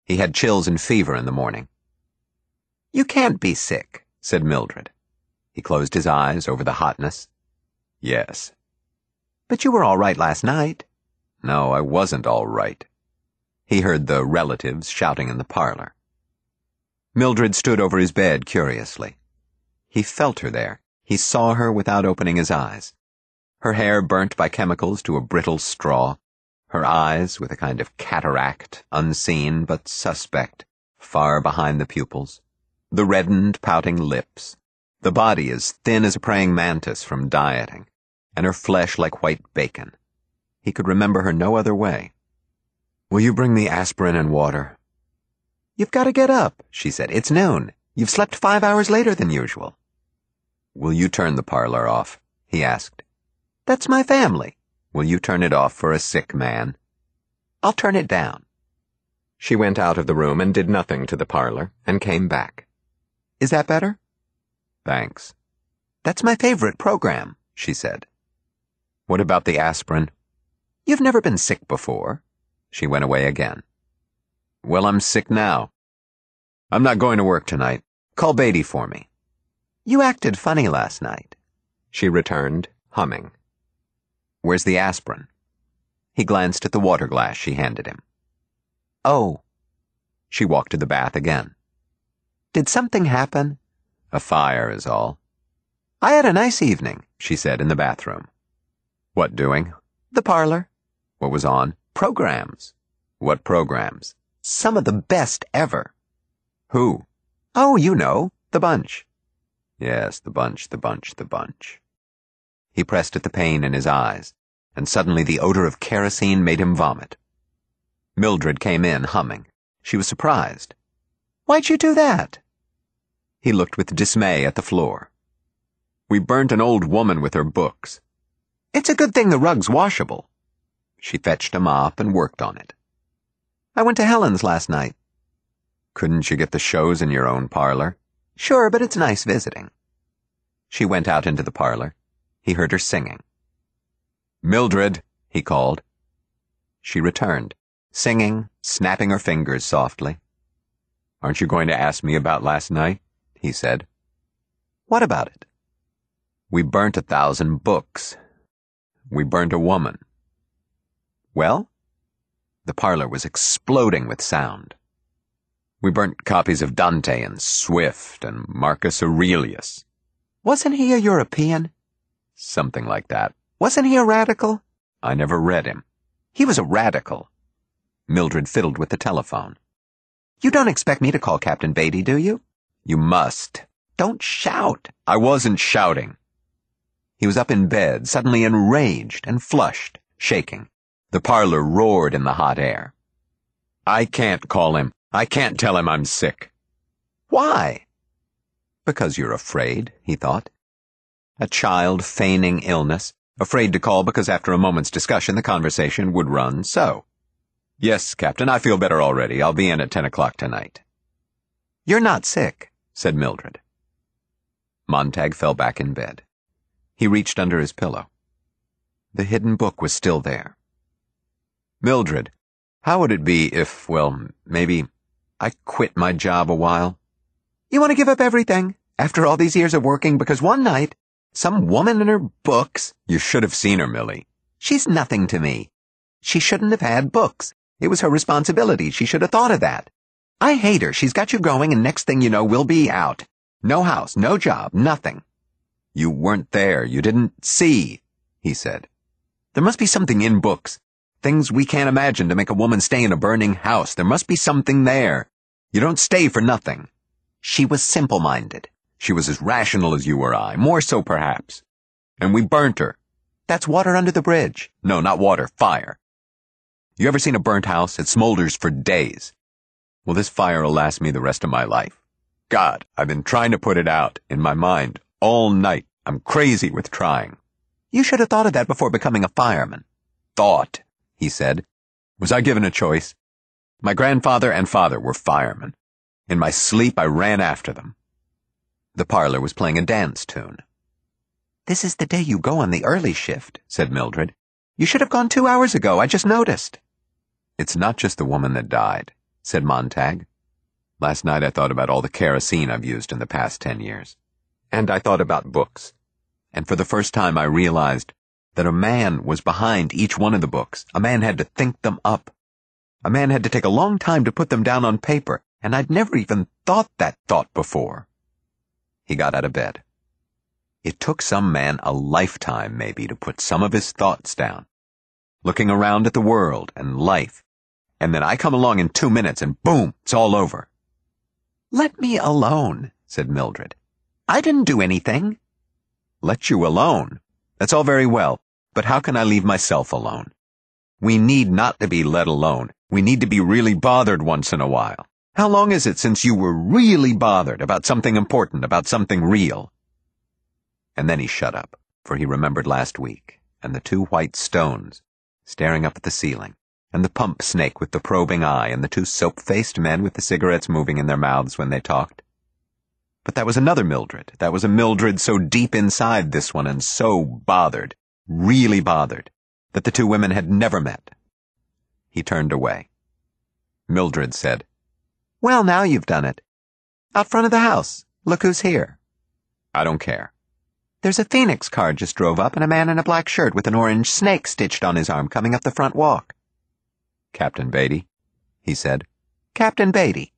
He had chills and fever in the morning. "You can't be sick," said Mildred. He closed his eyes over the hotness. "Yes." "But you were all right last night." "No, I wasn't all right." He heard the relatives shouting in the parlor. Mildred stood over his bed curiously. He felt her there. He saw her without opening his eyes. Her hair burnt by chemicals to a brittle straw. Her eyes with a kind of cataract, unseen but suspect, far behind the pupils. The reddened, pouting lips. The body as thin as a praying mantis from dieting, and her flesh like white bacon. He could remember her no other way. "Will you bring me aspirin and water?" "You've got to get up," she said. "It's noon. You've slept 5 hours later than usual." "Will you turn the parlor off?" he asked. "That's my family." "Will you turn it off for a sick man?" "I'll turn it down." She went out of the room and did nothing to the parlor, and came back. "Is that better?" "Thanks." "That's my favorite program," she said. "What about the aspirin?" "You've never been sick before." She went away again. "Well, I'm sick now. I'm not going to work tonight. Call Beatty for me." "You acted funny last night." She returned, humming. "Where's the aspirin?" He glanced at the water glass she handed him. "Oh." She walked to the bath again. "Did something happen?" "A fire is all." "I had a nice evening," she said in the bathroom. "What doing?" "The parlor." "What was on?" "Programs." "What programs?" "Some of the best ever." "Who?" "Oh, you know, the bunch." "Yes, the bunch, the bunch, the bunch." He pressed at the pain in his eyes, and suddenly the odor of kerosene made him vomit. Mildred came in, humming. She was surprised. "Why'd you do that?" He looked with dismay at the floor. "We burnt an old woman with her books." "It's a good thing the rug's washable." She fetched a mop and worked on it. "I went to Helen's last night." "Couldn't you get the shows in your own parlor?" "Sure, but it's nice visiting." She went out into the parlor. He heard her singing. "Mildred," he called. She returned, singing, snapping her fingers softly. "Aren't you going to ask me about last night?" he said. "What about it?" "We burnt 1,000 books. We burnt a woman." "Well?" The parlor was exploding with sound. "We burnt copies of Dante and Swift and Marcus Aurelius." "Wasn't he a European?" "Something like that." "Wasn't he a radical?" "I never read him." He was a radical." Mildred fiddled with the telephone. "You don't expect me to call Captain Beatty, do you?" "You must." "Don't shout." "I wasn't shouting." He was up in bed, suddenly enraged and flushed, shaking. The parlor roared in the hot air. "I can't call him. I can't tell him I'm sick." "Why?" "Because you're afraid," he thought. A child feigning illness, afraid to call because after a moment's discussion the conversation would run so. "Yes, Captain, I feel better already. I'll be in at 10 o'clock tonight." "You're not sick," said Mildred. Montag fell back in bed. He reached under his pillow. The hidden book was still there. "Mildred, how would it be if, well, maybe I quit my job a while?" "You want to give up everything, after all these years of working, because one night, some woman and her books—" "You should have seen her, Millie." "She's nothing to me. She shouldn't have had books. It was her responsibility. She should have thought of that. I hate her. She's got you going, and next thing you know, we'll be out. No house, no job, nothing." "You weren't there. You didn't see," he said. "There must be something in books. Things we can't imagine to make a woman stay in a burning house. There must be something there. You don't stay for nothing." "She was simple-minded." "She was as rational as you or I, more so perhaps. And we burnt her." "That's water under the bridge." "No, not water, fire. You ever seen a burnt house? It smolders for days. Well, this fire'll last me the rest of my life. God, I've been trying to put it out, in my mind, all night. I'm crazy with trying." "You should have thought of that before becoming a fireman." "Thought," he said. "Was I given a choice? My grandfather and father were firemen. In my sleep, I ran after them." The parlor was playing a dance tune. "This is the day you go on the early shift," said Mildred. "You should have gone 2 hours ago. I just noticed." "It's not just the woman that died." said Montag. Last night I thought about all the kerosene I've used in the past 10 years. And I thought about books. And for the first time I realized that a man was behind each one of the books. A man had to think them up. A man had to take a long time to put them down on paper, and I'd never even thought that thought before. He got out of bed. It took some man a lifetime, maybe, to put some of his thoughts down, looking around at the world and life, and then I come along in 2 minutes and boom, it's all over. "Let me alone," said Mildred. "I didn't do anything." Let you alone? That's all very well, but how can I leave myself alone? We need not to be let alone. We need to be really bothered once in a while. How long is it since you were really bothered about something important, about something real? And then he shut up, for he remembered last week, and the 2 white stones staring up at the ceiling, and the pump snake with the probing eye, and the 2 soap-faced men with the cigarettes moving in their mouths when they talked. But that was another Mildred. That was a Mildred so deep inside this one and so bothered, really bothered, that the 2 women had never met. He turned away. Mildred said, "Well, now you've done it. Out front of the house. Look who's here." "I don't care." "There's a Phoenix car just drove up and a man in a black shirt with an orange snake stitched on his arm coming up the front walk." "Captain Beatty," he said. "Captain Beatty."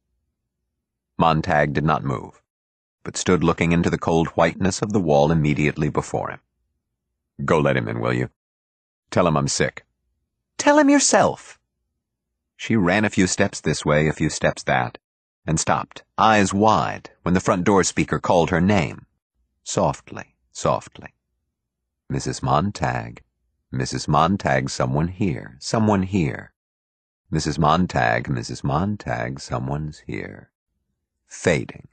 Montag did not move, but stood looking into the cold whiteness of the wall immediately before him. "Go let him in, will you? Tell him I'm sick." "Tell him yourself." She ran a few steps this way, a few steps that, and stopped, eyes wide, when the front door speaker called her name. Softly, softly. "Mrs. Montag, Mrs. Montag, someone here, someone here. Mrs. Montag, someone's here." Fading.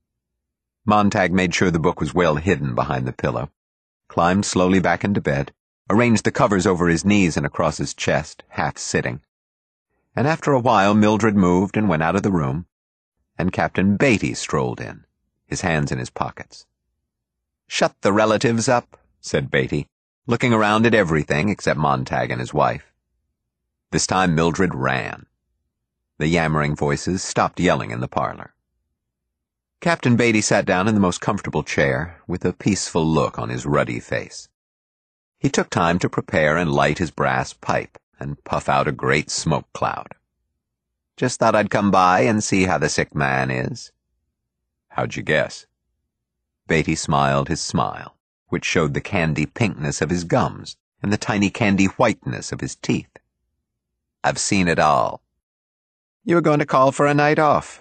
Montag made sure the book was well hidden behind the pillow, climbed slowly back into bed, arranged the covers over his knees and across his chest, half sitting. And after a while Mildred moved and went out of the room, and Captain Beatty strolled in, his hands in his pockets. "Shut the relatives up," said Beatty, looking around at everything except Montag and his wife. This time Mildred ran. The yammering voices stopped yelling in the parlor. Captain Beatty sat down in the most comfortable chair, with a peaceful look on his ruddy face. He took time to prepare and light his brass pipe and puff out a great smoke cloud. "Just thought I'd come by and see how the sick man is." "How'd you guess?" Beatty smiled his smile, which showed the candy pinkness of his gums and the tiny candy whiteness of his teeth. "I've seen it all. You were going to call for a night off."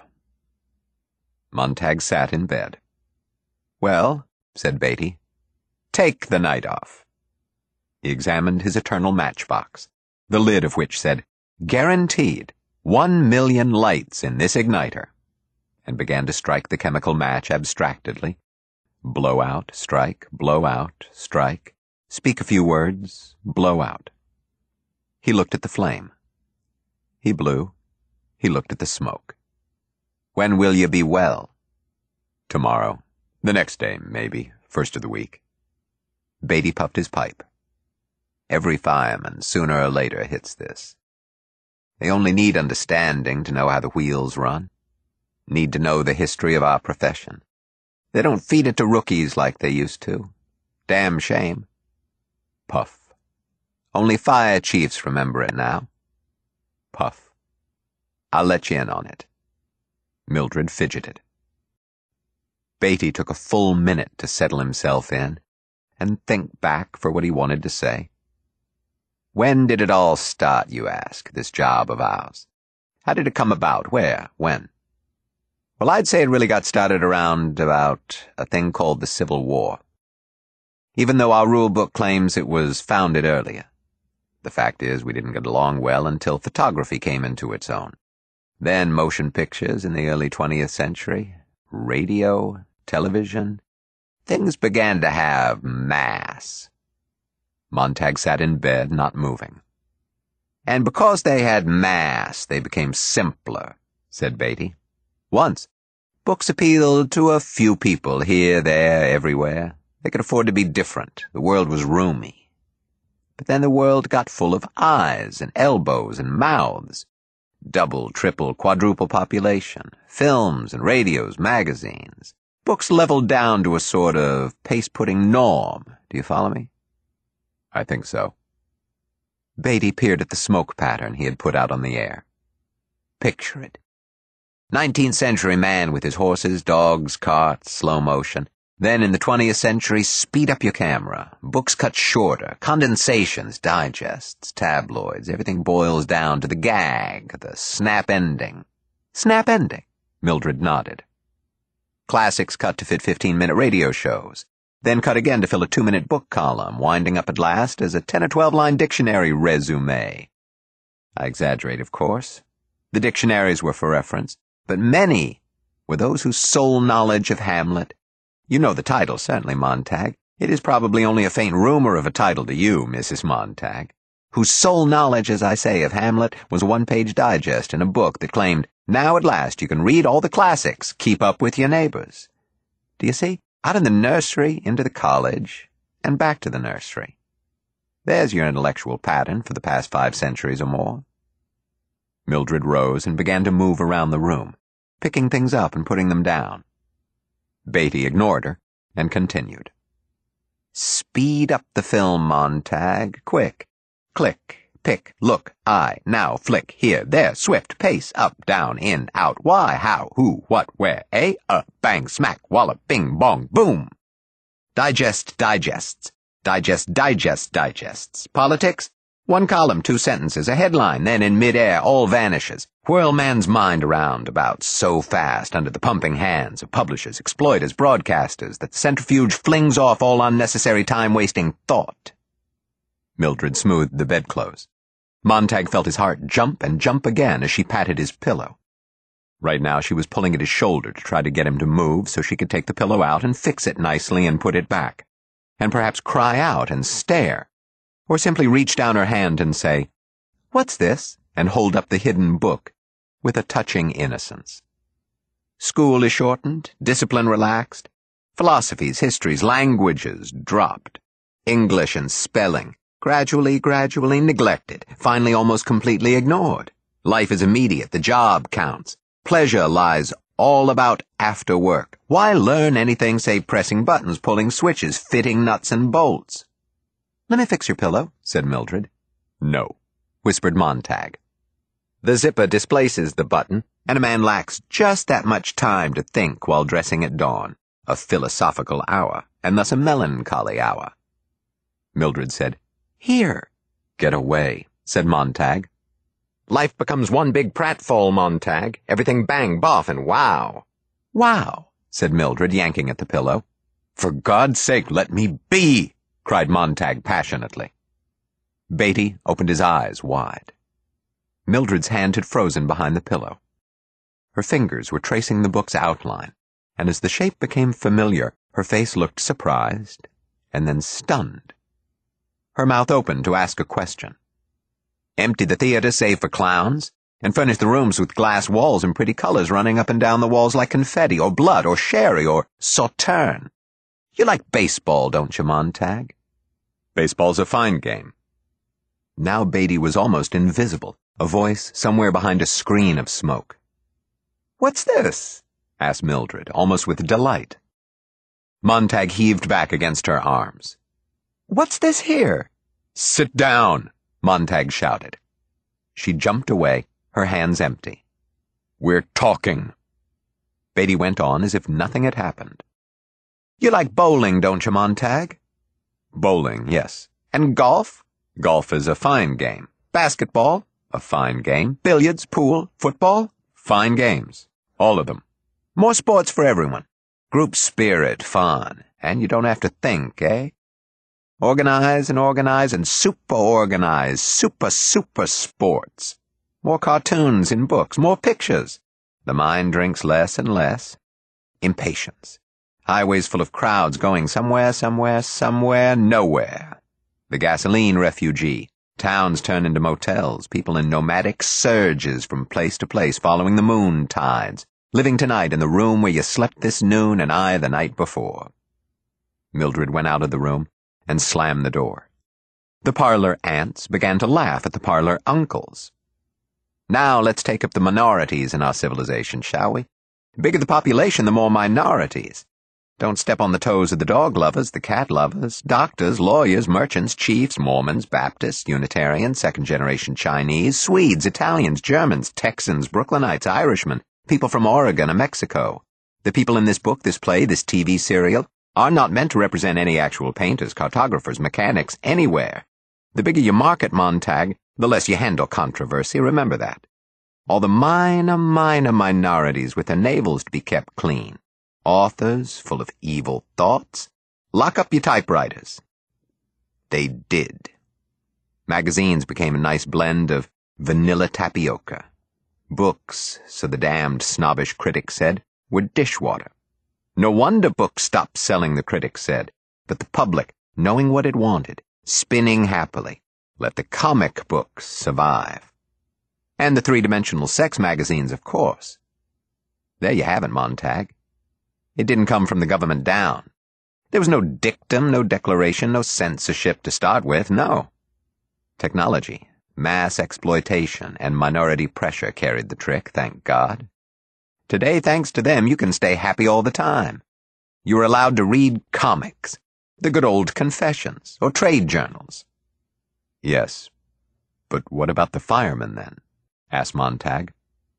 Montag sat in bed. "Well," said Beatty, "take the night off." He examined his eternal matchbox, the lid of which said, "Guaranteed 1,000,000 lights in this igniter," and began to strike the chemical match abstractedly. Blow out, strike, blow out, strike, speak a few words, blow out. He looked at the flame. He blew. He looked at the smoke. "When will you be well?" "Tomorrow. The next day, maybe. First of the week." Beatty puffed his pipe. "Every fireman, sooner or later, hits this. They only need understanding to know how the wheels run. Need to know the history of our profession. They don't feed it to rookies like they used to. Damn shame." Puff. "Only fire chiefs remember it now." Puff. "I'll let you in on it." Mildred fidgeted. Beatty took a full minute to settle himself in and think back for what he wanted to say. "When did it all start, you ask, this job of ours? How did it come about? Where? When?" "Well, I'd say it really got started around about a thing called the Civil War. Even though our rule book claims it was founded earlier. The fact is, we didn't get along well until photography came into its own. Then motion pictures in the early 20th century, radio, television. Things began to have mass." Montag sat in bed, not moving. "And because they had mass, they became simpler," said Beatty. "Once, books appealed to a few people here, there, everywhere. They could afford to be different. The world was roomy. But then the world got full of eyes and elbows and mouths. Double, triple, quadruple population. Films and radios, magazines. Books leveled down to a sort of paste-pudding norm. Do you follow me? I think so. Beatty peered at the smoke pattern he had put out on the air. Picture it. 19th century man with his horses, dogs, carts, slow motion. Then in the 20th century, speed up your camera. Books cut shorter, condensations, digests, tabloids. Everything boils down to the gag, the snap ending. Snap ending? Mildred nodded. Classics cut to fit 15-minute radio shows. Then cut again to fill a 2-minute book column, winding up at last as a 10 or 12-line dictionary resume. I exaggerate, of course. The dictionaries were for reference, but many were those whose sole knowledge of Hamlet— You know the title, certainly, Montag. It is probably only a faint rumor of a title to you, Mrs. Montag. Whose sole knowledge, as I say, of Hamlet was a one-page digest in a book that claimed, now at last you can read all the classics, keep up with your neighbors. Do you see? Out of the nursery into the college, and back to the nursery. There's your intellectual pattern for the past 5 centuries or more. Mildred rose and began to move around the room, picking things up and putting them down. Beatty ignored her and continued. Speed up the film, Montag. Quick. Click, pick, look, eye, now, flick, here, there, swift, pace, up, down, in, out, why, how, who, what, where, bang, smack, wallop, bing, bong, boom. Digest, digests. Digest, digests. Politics? 1 column, 2 sentences, a headline, then in mid-air all vanishes. Whirl man's mind around about so fast under the pumping hands of publishers, exploiters, broadcasters, that the centrifuge flings off all unnecessary time-wasting thought. Mildred smoothed the bedclothes. Montag felt his heart jump and jump again as she patted his pillow. Right now she was pulling at his shoulder to try to get him to move so she could take the pillow out and fix it nicely and put it back, and perhaps cry out and stare, or simply reach down her hand and say, "What's this?" and hold up the hidden book with a touching innocence. School is shortened, discipline relaxed, philosophies, histories, languages dropped, English and spelling gradually neglected, finally almost completely ignored. Life is immediate, the job counts. Pleasure lies all about after work. Why learn anything save pressing buttons, pulling switches, fitting nuts and bolts? "Let me fix your pillow," said Mildred. "No," whispered Montag. The zipper displaces the button, and a man lacks just that much time to think while dressing at dawn, a philosophical hour, and thus a melancholy hour. Mildred said, "Here." "Get away," said Montag. Life becomes one big pratfall, Montag. Everything bang, boff, and wow. "Wow," said Mildred, yanking at the pillow. "For God's sake, let me be!" cried Montag passionately. Beatty opened his eyes wide. Mildred's hand had frozen behind the pillow. Her fingers were tracing the book's outline, and as the shape became familiar, her face looked surprised and then stunned. Her mouth opened to ask a question. Empty the theater save for clowns, and furnish the rooms with glass walls and pretty colors running up and down the walls like confetti, or blood, or sherry, or sauterne. You like baseball, don't you, Montag? Baseball's a fine game. Now Beatty was almost invisible, a voice somewhere behind a screen of smoke. "What's this?" asked Mildred, almost with delight. Montag heaved back against her arms. "What's this here?" "Sit down," Montag shouted. She jumped away, her hands empty. "We're talking." Beatty went on as if nothing had happened. "You like bowling, don't you, Montag?" "Bowling, yes." "And golf?" "Golf is a fine game." "Basketball?" "A fine game." "Billiards, pool, football?" "Fine games. All of them." "More sports for everyone. Group spirit, fun. And you don't have to think, eh? Organize and super-organize, super sports. More cartoons in books, more pictures. The mind drinks less and less. Impatience. Highways full of crowds going somewhere, nowhere. The gasoline refugee. Towns turn into motels, people in nomadic surges from place to place following the moon tides, living tonight in the room where you slept this noon and I the night before. Mildred went out of the room and slammed the door. The parlor aunts began to laugh at the parlor uncles. Now let's take up the minorities in our civilization, shall we? The bigger the population, the more minorities. Don't step on the toes of the dog lovers, the cat lovers, doctors, lawyers, merchants, chiefs, Mormons, Baptists, Unitarians, second-generation Chinese, Swedes, Italians, Germans, Texans, Brooklynites, Irishmen, people from Oregon and Mexico. The people in this book, this play, this TV serial are not meant to represent any actual painters, cartographers, mechanics, anywhere. The bigger you market, Montag, the less you handle controversy, remember that. All the minor minorities with their navels to be kept clean. Authors full of evil thoughts. Lock up your typewriters. They did. Magazines became a nice blend of vanilla tapioca. Books, so the damned snobbish critics said, were dishwater. No wonder books stopped selling, the critics said, but the public, knowing what it wanted, spinning happily, let the comic books survive. And the three-dimensional sex magazines, of course. There you have it, Montag. It didn't come from the government down. There was no dictum, no declaration, no censorship to start with, no. Technology, mass exploitation, and minority pressure carried the trick, thank God. Today, thanks to them, you can stay happy all the time. You're allowed to read comics, the good old confessions, or trade journals. Yes, but what about the firemen, then? Asked Montag.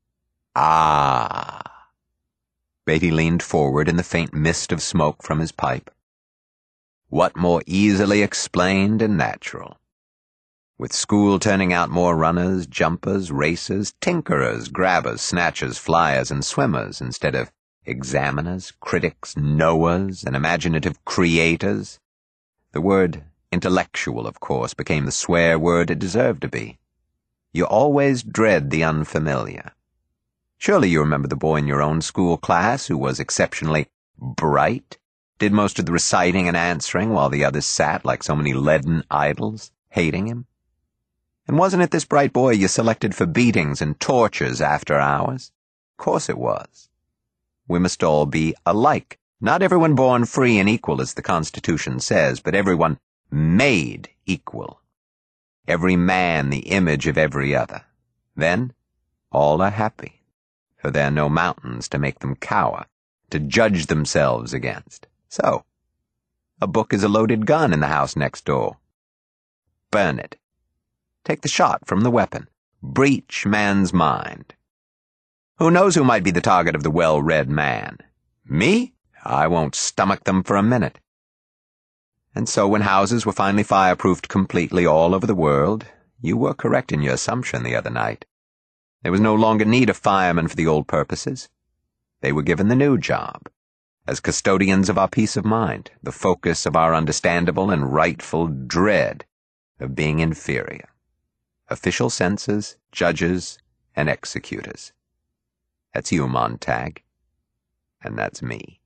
Ah. Beatty leaned forward in the faint mist of smoke from his pipe. What more easily explained and natural? With school turning out more runners, jumpers, racers, tinkerers, grabbers, snatchers, flyers, and swimmers instead of examiners, critics, knowers, and imaginative creators, the word intellectual, of course, became the swear word it deserved to be. You always dread the unfamiliar. Surely you remember the boy in your own school class who was exceptionally bright, did most of the reciting and answering while the others sat like so many leaden idols, hating him? And wasn't it this bright boy you selected for beatings and tortures after hours? Of course it was. We must all be alike. Not everyone born free and equal, as the Constitution says, but everyone made equal. Every man the image of every other. Then all are happy, for there are no mountains to make them cower, to judge themselves against. So, a book is a loaded gun in the house next door. Burn it. Take the shot from the weapon. Breach man's mind. Who knows who might be the target of the well-read man? Me? I won't stomach them for a minute. And so when houses were finally fireproofed completely all over the world, you were correct in your assumption the other night. There was no longer need of firemen for the old purposes. They were given the new job, as custodians of our peace of mind, the focus of our understandable and rightful dread of being inferior. Official censors, judges, and executors. That's you, Montag. And that's me.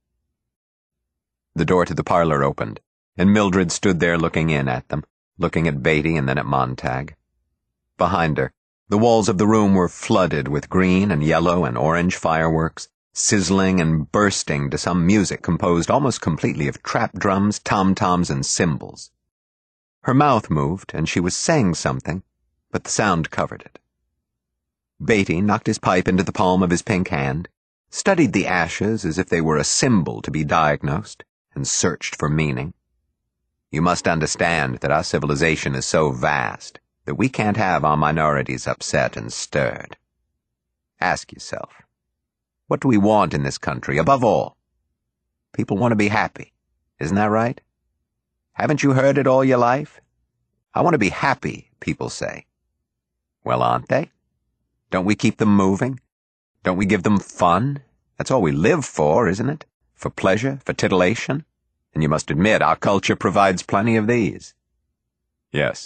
The door to the parlor opened, and Mildred stood there looking in at them, looking at Beatty and then at Montag. Behind her, the walls of the room were flooded with green and yellow and orange fireworks, sizzling and bursting to some music composed almost completely of trap drums, tom-toms, and cymbals. Her mouth moved, and she was saying something, but the sound covered it. Beatty knocked his pipe into the palm of his pink hand, studied the ashes as if they were a symbol to be diagnosed, and searched for meaning. You must understand that our civilization is so vast that we can't have our minorities upset and stirred. Ask yourself, what do we want in this country, above all? People want to be happy, isn't that right? Haven't you heard it all your life? I want to be happy, people say. Well, aren't they? Don't we keep them moving? Don't we give them fun? That's all we live for, isn't it? For pleasure, for titillation? And you must admit, our culture provides plenty of these. Yes.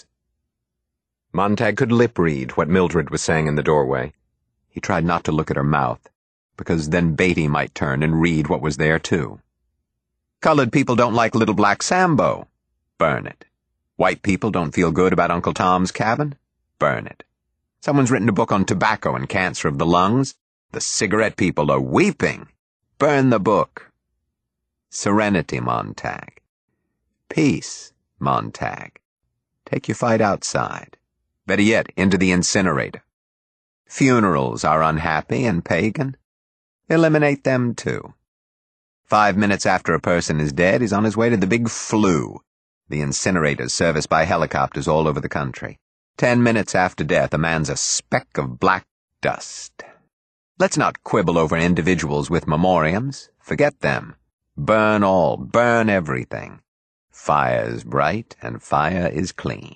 Montag could lip-read what Mildred was saying in the doorway. He tried not to look at her mouth, because then Beatty might turn and read what was there, too. Colored people don't like Little Black Sambo. Burn it. White people don't feel good about Uncle Tom's Cabin. Burn it. Someone's written a book on tobacco and cancer of the lungs. The cigarette people are weeping. Burn the book. Serenity, Montag. Peace, Montag. Take your fight outside. Better yet, into the incinerator. Funerals are unhappy and pagan. Eliminate them too. 5 minutes after a person is dead, he's on his way to the big flu, the incinerators serviced by helicopters all over the country. 10 minutes after death, a man's a speck of black dust. Let's not quibble over individuals with memoriams. Forget them. Burn all, burn everything. Fire is bright and fire is clean.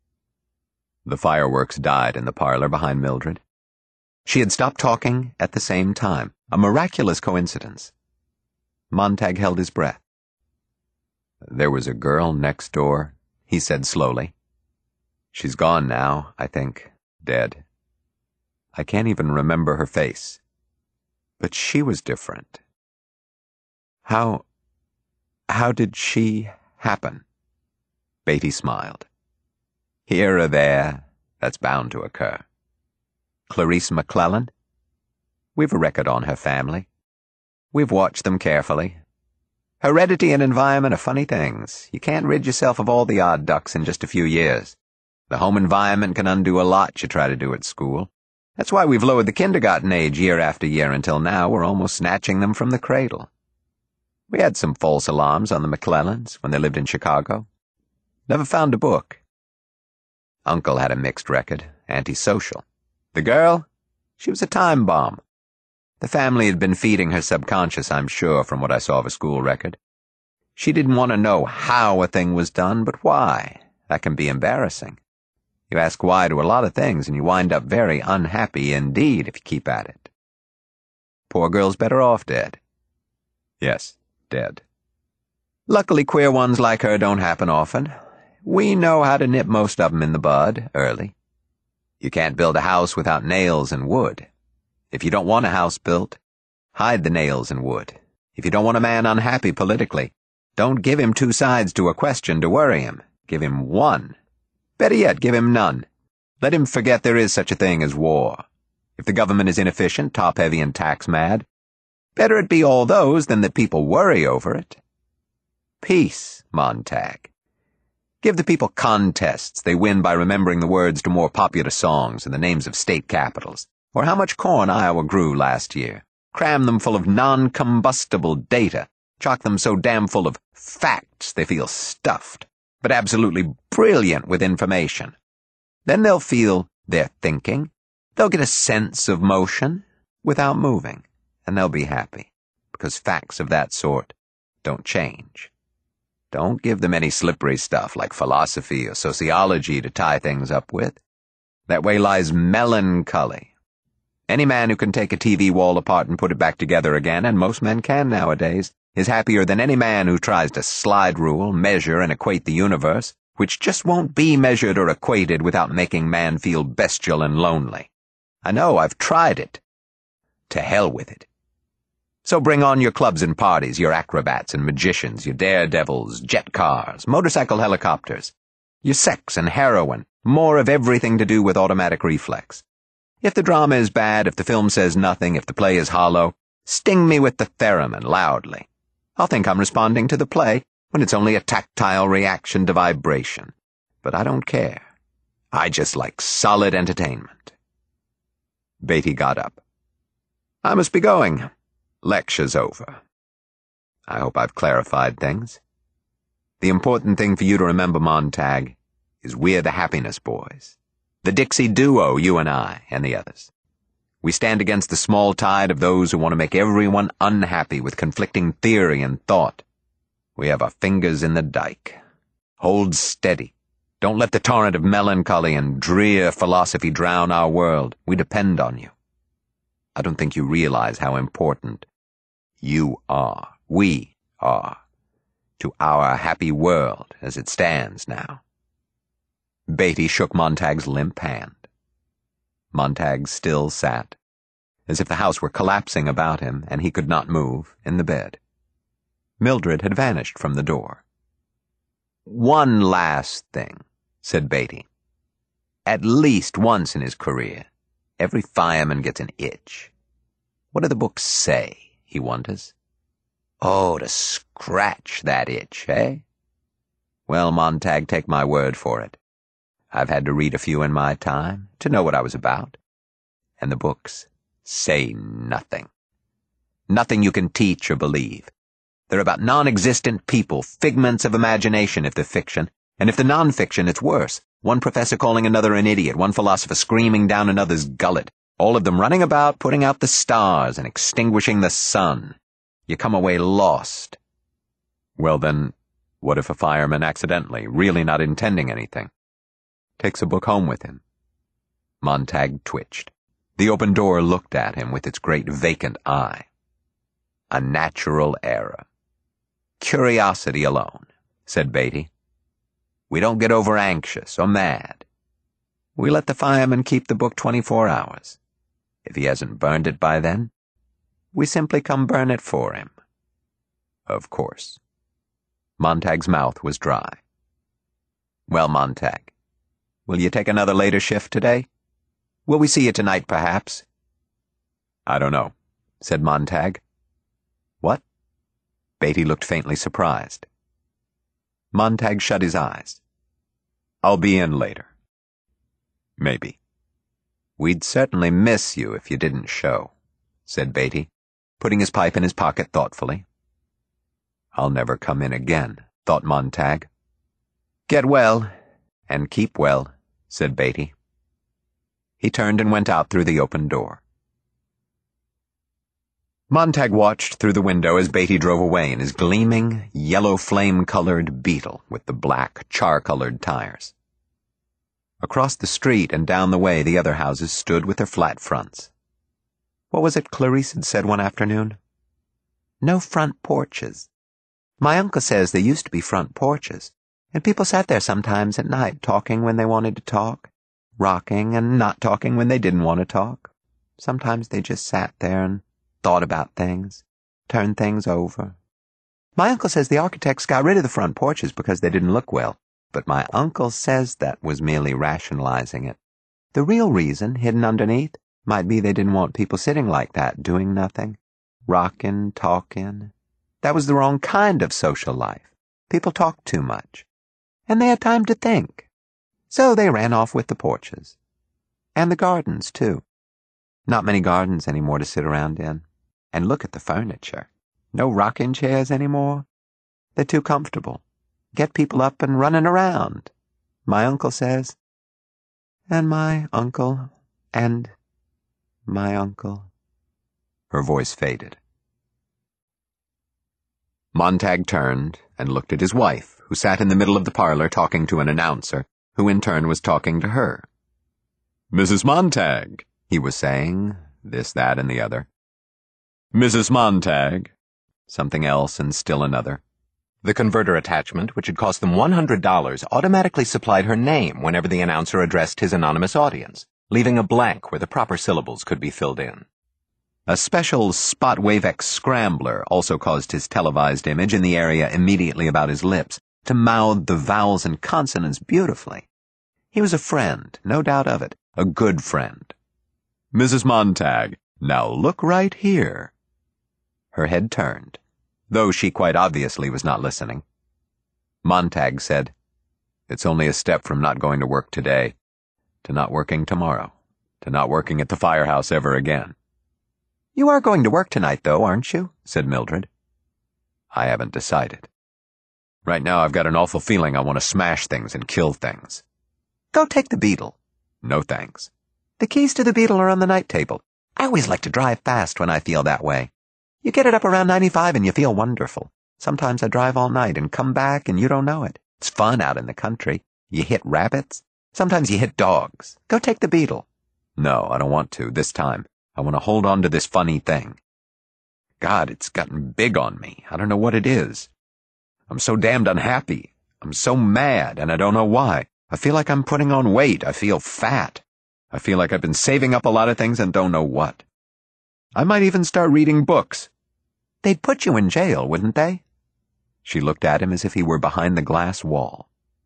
The fireworks died in the parlor behind Mildred. She had stopped talking at the same time, a miraculous coincidence. Montag held his breath. "There was a girl next door," he said slowly. "She's gone now, I think, dead. I can't even remember her face. But she was different. How did she happen?" Beatty smiled. "Here or there, that's bound to occur. Clarice McClellan? We've a record on her family. We've watched them carefully. Heredity and environment are funny things. You can't rid yourself of all the odd ducks in just a few years. The home environment can undo a lot you try to do at school. That's why we've lowered the kindergarten age year after year until now we're almost snatching them from the cradle. We had some false alarms on the McClellans when they lived in Chicago. Never found a book. Uncle had a mixed record, antisocial. The girl? She was a time bomb. The family had been feeding her subconscious, I'm sure, from what I saw of a school record. She didn't want to know how a thing was done, but why. That can be embarrassing. You ask why to a lot of things, and you wind up very unhappy indeed if you keep at it. Poor girl's better off dead. Yes, dead. Luckily, queer ones like her don't happen often. We know how to nip most of them in the bud, early. You can't build a house without nails and wood. If you don't want a house built, hide the nails and wood. If you don't want a man unhappy politically, don't give him two sides to a question to worry him. Give him one. Better yet, give him none. Let him forget there is such a thing as war. If the government is inefficient, top-heavy, and tax-mad, better it be all those than that people worry over it. Peace, Montag. Give the people contests they win by remembering the words to more popular songs and the names of state capitals, or how much corn Iowa grew last year. Cram them full of non-combustible data, chock them so damn full of facts they feel stuffed, but absolutely brilliant with information. Then they'll feel they're thinking, they'll get a sense of motion without moving, and they'll be happy, because facts of that sort don't change. Don't give them any slippery stuff like philosophy or sociology to tie things up with. That way lies melancholy. Any man who can take a TV wall apart and put it back together again, and most men can nowadays, is happier than any man who tries to slide rule, measure, and equate the universe, which just won't be measured or equated without making man feel bestial and lonely. I know, I've tried it. To hell with it. So bring on your clubs and parties, your acrobats and magicians, your daredevils, jet cars, motorcycle helicopters, your sex and heroin, more of everything to do with automatic reflex. If the drama is bad, if the film says nothing, if the play is hollow, sting me with the theremin loudly. I'll think I'm responding to the play when it's only a tactile reaction to vibration. But I don't care. I just like solid entertainment. Beatty got up. I must be going. Lecture's over. I hope I've clarified things. The important thing for you to remember, Montag, is we're the Happiness Boys. The Dixie Duo, you and I, and the others. We stand against the small tide of those who want to make everyone unhappy with conflicting theory and thought. We have our fingers in the dike. Hold steady. Don't let the torrent of melancholy and drear philosophy drown our world. We depend on you. I don't think you realize how important you are, we are, to our happy world as it stands now. Beatty shook Montag's limp hand. Montag still sat, as if the house were collapsing about him and he could not move, in the bed. Mildred had vanished from the door. One last thing, said Beatty. At least once in his career, every fireman gets an itch. What do the books say, he wonders? Oh, to scratch that itch, eh? Well, Montag, take my word for it. I've had to read a few in my time to know what I was about. And the books say nothing. Nothing you can teach or believe. They're about non-existent people, figments of imagination if they're fiction, and if they're non-fiction, it's worse. One professor calling another an idiot, one philosopher screaming down another's gullet, all of them running about putting out the stars and extinguishing the sun. You come away lost. Well then, what if a fireman accidentally, really not intending anything, takes a book home with him? Montag twitched. The open door looked at him with its great vacant eye. A natural error. Curiosity alone, said Beatty. We don't get over anxious or mad. We let the fireman keep the book 24 hours. If he hasn't burned it by then, we simply come burn it for him. Of course. Montag's mouth was dry. Well, Montag, will you take another later shift today? Will we see you tonight, perhaps? I don't know, said Montag. What? Beatty looked faintly surprised. Montag shut his eyes. I'll be in later. Maybe. We'd certainly miss you if you didn't show, said Beatty, putting his pipe in his pocket thoughtfully. I'll never come in again, thought Montag. Get well, and keep well, said Beatty. He turned and went out through the open door. Montag watched through the window as Beatty drove away in his gleaming, yellow flame-colored Beetle with the black, char-colored tires. Across the street and down the way the other houses stood with their flat fronts. What was it Clarice had said one afternoon? No front porches. My uncle says there used to be front porches, and people sat there sometimes at night talking when they wanted to talk, rocking and not talking when they didn't want to talk. Sometimes they just sat there and thought about things, turned things over. My uncle says the architects got rid of the front porches because they didn't look well, but my uncle says that was merely rationalizing it. The real reason, hidden underneath, might be they didn't want people sitting like that, doing nothing, rocking, talking. That was the wrong kind of social life. People talked too much, and they had time to think. So they ran off with the porches. And the gardens, too. Not many gardens anymore to sit around in. And look at the furniture. No rocking chairs anymore. They're too comfortable. Get people up and running around. My uncle says. And my uncle. And my uncle. Her voice faded. Montag turned and looked at his wife, who sat in the middle of the parlor talking to an announcer, who in turn was talking to her. Mrs. Montag, he was saying, this, that, and the other. Mrs. Montag, something else and still another. The converter attachment, which had cost them $100, automatically supplied her name whenever the announcer addressed his anonymous audience, leaving a blank where the proper syllables could be filled in. A special Spot-Wavex scrambler also caused his televised image in the area immediately about his lips to mouth the vowels and consonants beautifully. He was a friend, no doubt of it, a good friend. Mrs. Montag, now look right here. Her head turned, though she quite obviously was not listening. Montag said, It's only a step from not going to work today, to not working tomorrow, to not working at the firehouse ever again. You are going to work tonight, though, aren't you? Said Mildred. I haven't decided. Right now I've got an awful feeling I want to smash things and kill things. Go take the Beetle. No thanks. The keys to the Beetle are on the night table. I always like to drive fast when I feel that way. You get it up around 95 and you feel wonderful. Sometimes I drive all night and come back and you don't know it. It's fun out in the country. You hit rabbits. Sometimes you hit dogs. Go take the Beetle. No, I don't want to, this time. I want to hold on to this funny thing. God, it's gotten big on me. I don't know what it is. I'm so damned unhappy. I'm so mad, and I don't know why. I feel like I'm putting on weight. I feel fat. I feel like I've been saving up a lot of things and don't know what. I might even start reading books. They'd put you in jail, wouldn't they? She looked at him as if he were behind the glass wall.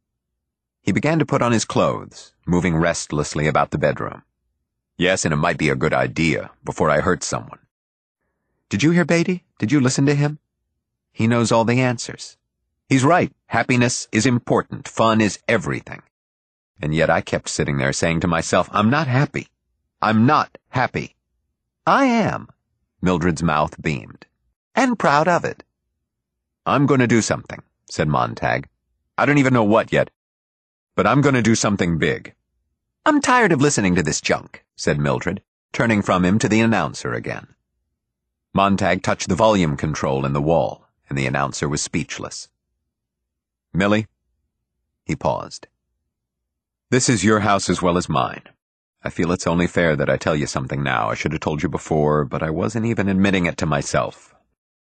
He began to put on his clothes, moving restlessly about the bedroom. Yes, and it might be a good idea, before I hurt someone. Did you hear Beatty? Did you listen to him? He knows all the answers. He's right. Happiness is important. Fun is everything. And yet I kept sitting there saying to myself, I'm not happy. I'm not happy. I am. Mildred's mouth beamed. And proud of it. I'm going to do something, said Montag. I don't even know what yet, but I'm going to do something big. I'm tired of listening to this junk, said Mildred, turning from him to the announcer again. Montag touched the volume control in the wall, and the announcer was speechless. Millie? He paused. This is your house as well as mine. I feel it's only fair that I tell you something now. I should have told you before, but I wasn't even admitting it to myself.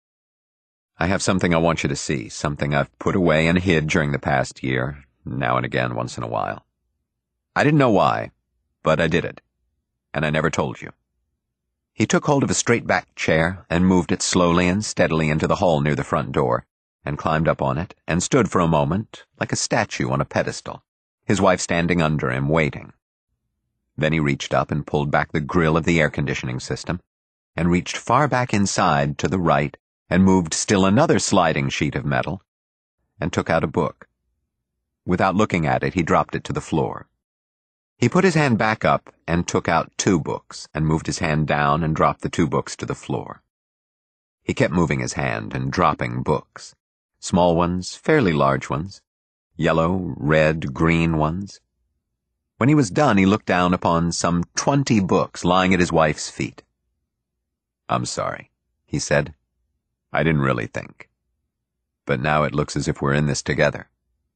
I have something I want you to see, something I've put away and hid during the past year, now and again, once in a while. I didn't know why, but I did it, and I never told you. He took hold of a straight-backed chair and moved it slowly and steadily into the hall near the front door, and climbed up on it, and stood for a moment, like a statue on a pedestal, his wife standing under him, waiting. Then he reached up and pulled back the grill of the air-conditioning system, and reached far back inside to the right, and moved still another sliding sheet of metal, and took out a book. Without looking at it, he dropped it to the floor. He put his hand back up and took out 2 books, and moved his hand down and dropped the 2 books to the floor. He kept moving his hand and dropping books. Small ones, fairly large ones, yellow, red, green ones. When he was done, he looked down upon some 20 books lying at his wife's feet. I'm sorry, he said. I didn't really think. But now it looks as if we're in this together.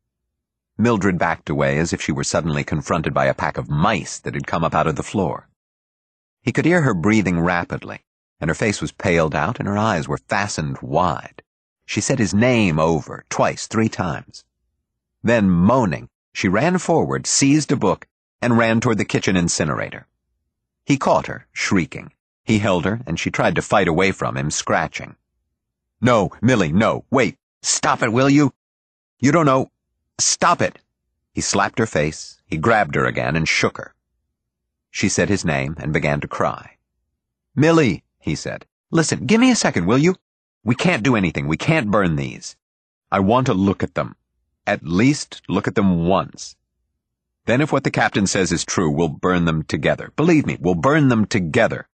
Mildred backed away as if she were suddenly confronted by a pack of mice that had come up out of the floor. He could hear her breathing rapidly, and her face was paled out and her eyes were fastened wide. She said his name over, twice, 3 times. Then, moaning, she ran forward, seized a book, and ran toward the kitchen incinerator. He caught her, shrieking. He held her, and she tried to fight away from him, scratching. No, Millie, no, wait. Stop it, will you? You don't know. Stop it. He slapped her face, he grabbed her again and shook her. She said his name and began to cry. Millie, he said, listen, give me a second, will you? We can't do anything. We can't burn these. I want to look at them. At least look at them once. Then if what the captain says is true, we'll burn them together. Believe me, we'll burn them together.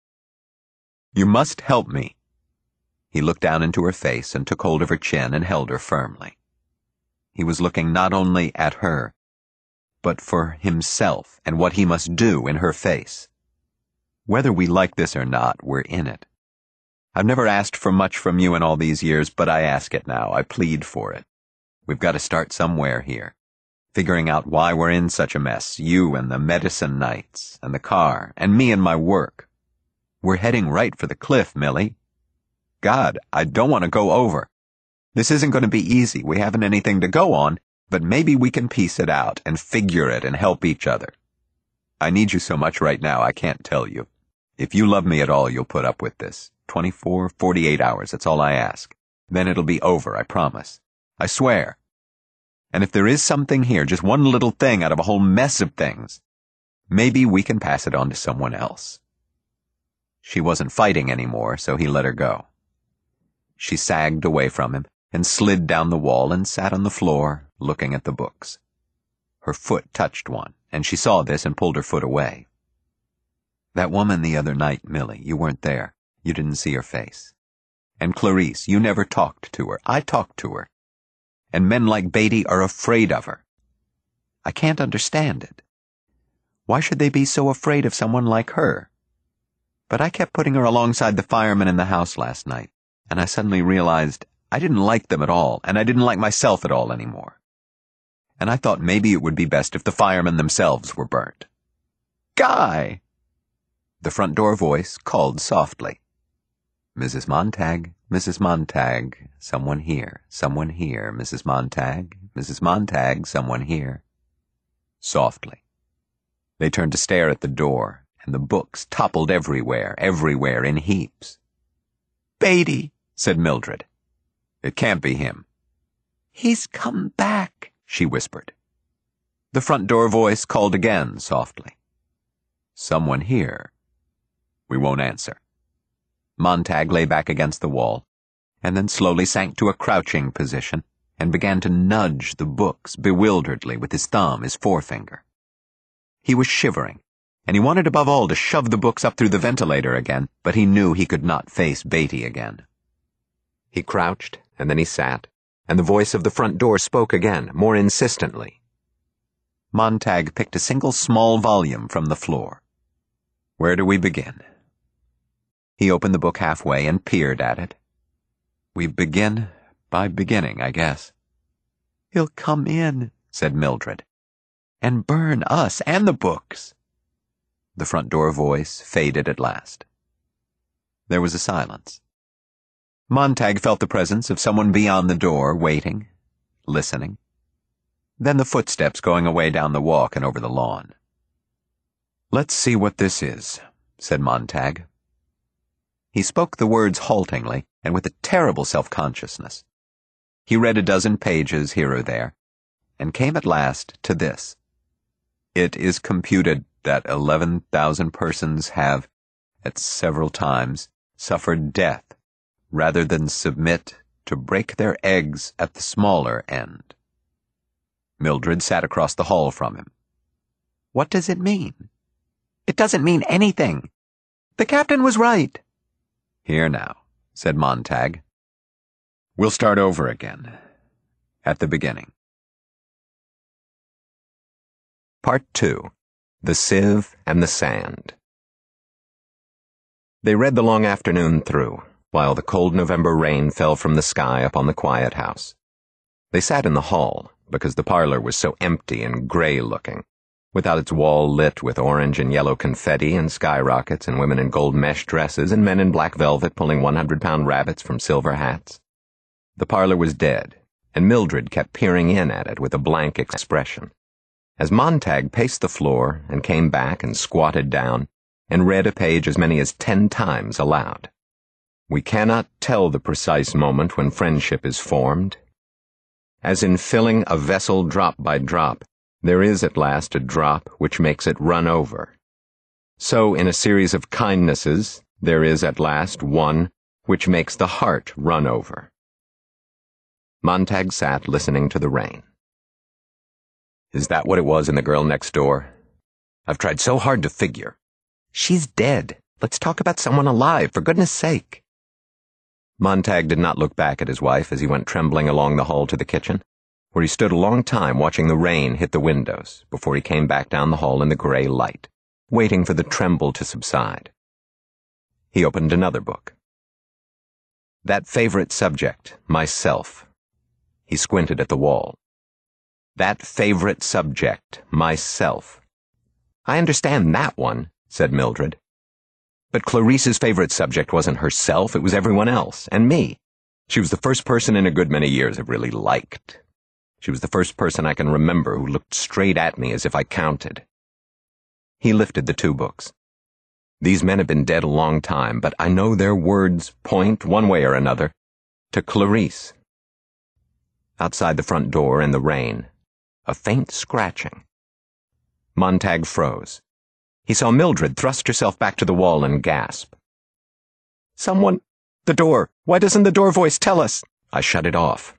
You must help me. He looked down into her face and took hold of her chin and held her firmly. He was looking not only at her, but for himself and what he must do in her face. Whether we like this or not, we're in it. I've never asked for much from you in all these years, but I ask it now. I plead for it. We've got to start somewhere here, figuring out why we're in such a mess, you and the medicine nights, and the car, and me and my work. We're heading right for the cliff, Millie. God, I don't want to go over. This isn't going to be easy. We haven't anything to go on, but maybe we can piece it out and figure it and help each other. I need you so much right now, I can't tell you. If you love me at all, you'll put up with this. 24, 48 hours, that's all I ask. Then it'll be over, I promise. I swear. And if there is something here, just one little thing out of a whole mess of things, maybe we can pass it on to someone else. She wasn't fighting anymore, so he let her go. She sagged away from him and slid down the wall and sat on the floor, looking at the books. Her foot touched one, and she saw this and pulled her foot away. That woman the other night, Millie, you weren't there. You didn't see her face. And Clarice, you never talked to her. I talked to her. And men like Beatty are afraid of her. I can't understand it. Why should they be so afraid of someone like her? But I kept putting her alongside the firemen in the house last night, and I suddenly realized I didn't like them at all, and I didn't like myself at all anymore. And I thought maybe it would be best if the firemen themselves were burnt. Guy! The front door voice called softly. Mrs. Montag, Mrs. Montag, someone here, Mrs. Montag, Mrs. Montag, someone here. Softly. They turned to stare at the door, and the books toppled everywhere in heaps. Beatty, said Mildred. It can't be him. He's come back, she whispered. The front door voice called again, softly. Someone here. We won't answer. Montag lay back against the wall, and then slowly sank to a crouching position, and began to nudge the books bewilderedly with his thumb, his forefinger. He was shivering, and he wanted above all to shove the books up through the ventilator again, but he knew he could not face Beatty again. He crouched, and then he sat, and the voice of the front door spoke again, more insistently. Montag picked a single small volume from the floor. Where do we begin? He opened the book halfway and peered at it. We begin by beginning, I guess. He'll come in, said Mildred, and burn us and the books. The front door voice faded at last. There was a silence. Montag felt the presence of someone beyond the door, waiting, listening. Then the footsteps going away down the walk and over the lawn. Let's see what this is, said Montag. He spoke the words haltingly and with a terrible self-consciousness. He read a dozen pages here or there, and came at last to this. It is computed that 11,000 persons have, at several times, suffered death, rather than submit to break their eggs at the smaller end. Mildred sat across the hall from him. What does it mean? It doesn't mean anything. The captain was right. Here now, said Montag. We'll start over again, at the beginning. Part 2. The Sieve and the Sand. They read the long afternoon through, while the cold November rain fell from the sky upon the quiet house. They sat in the hall, because the parlor was so empty and gray-looking, without its wall lit with orange and yellow confetti and skyrockets and women in gold mesh dresses and men in black velvet pulling 100-pound rabbits from silver hats. The parlor was dead, and Mildred kept peering in at it with a blank expression. As Montag paced the floor and came back and squatted down and read a page as many as 10 times aloud. We cannot tell the precise moment when friendship is formed. As in filling a vessel drop by drop, there is at last a drop which makes it run over. So in a series of kindnesses, there is at last one which makes the heart run over. Montag sat listening to the rain. Is that what it was in the girl next door? I've tried so hard to figure. She's dead. Let's talk about someone alive, for goodness sake. Montag did not look back at his wife as he went trembling along the hall to the kitchen, where he stood a long time watching the rain hit the windows before he came back down the hall in the gray light, waiting for the tremble to subside. He opened another book. That favorite subject, myself. He squinted at the wall. That favorite subject, myself. I understand that one, said Mildred. But Clarice's favorite subject wasn't herself, it was everyone else, and me. She was the first person in a good many years I've really liked. She was the first person I can remember who looked straight at me as if I counted. He lifted the 2 books. These men have been dead a long time, but I know their words point, one way or another, to Clarice. Outside the front door in the rain, a faint scratching. Montag froze. He saw Mildred thrust herself back to the wall and gasp. Someone! The door! Why doesn't the door voice tell us? I shut it off.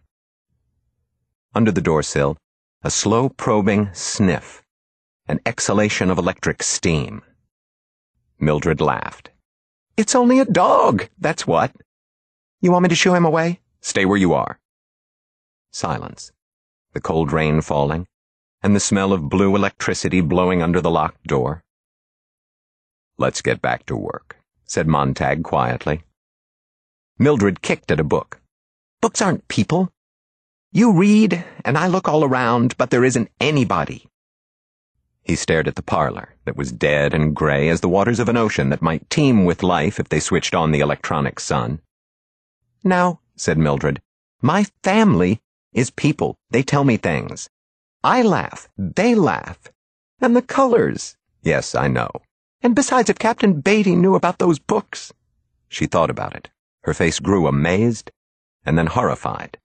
Under the doorsill, a slow probing sniff, an exhalation of electric steam. Mildred laughed. It's only a dog, that's what. You want me to shoo him away? Stay where you are. Silence, the cold rain falling, and the smell of blue electricity blowing under the locked door. Let's get back to work, said Montag quietly. Mildred kicked at a book. Books aren't people. You read, and I look all around, but there isn't anybody. He stared at the parlor, that was dead and gray as the waters of an ocean that might teem with life if they switched on the electronic sun. Now, said Mildred, my family is people. They tell me things. I laugh. They laugh. And the colors. Yes, I know. And besides, if Captain Beatty knew about those books. She thought about it. Her face grew amazed and then horrified.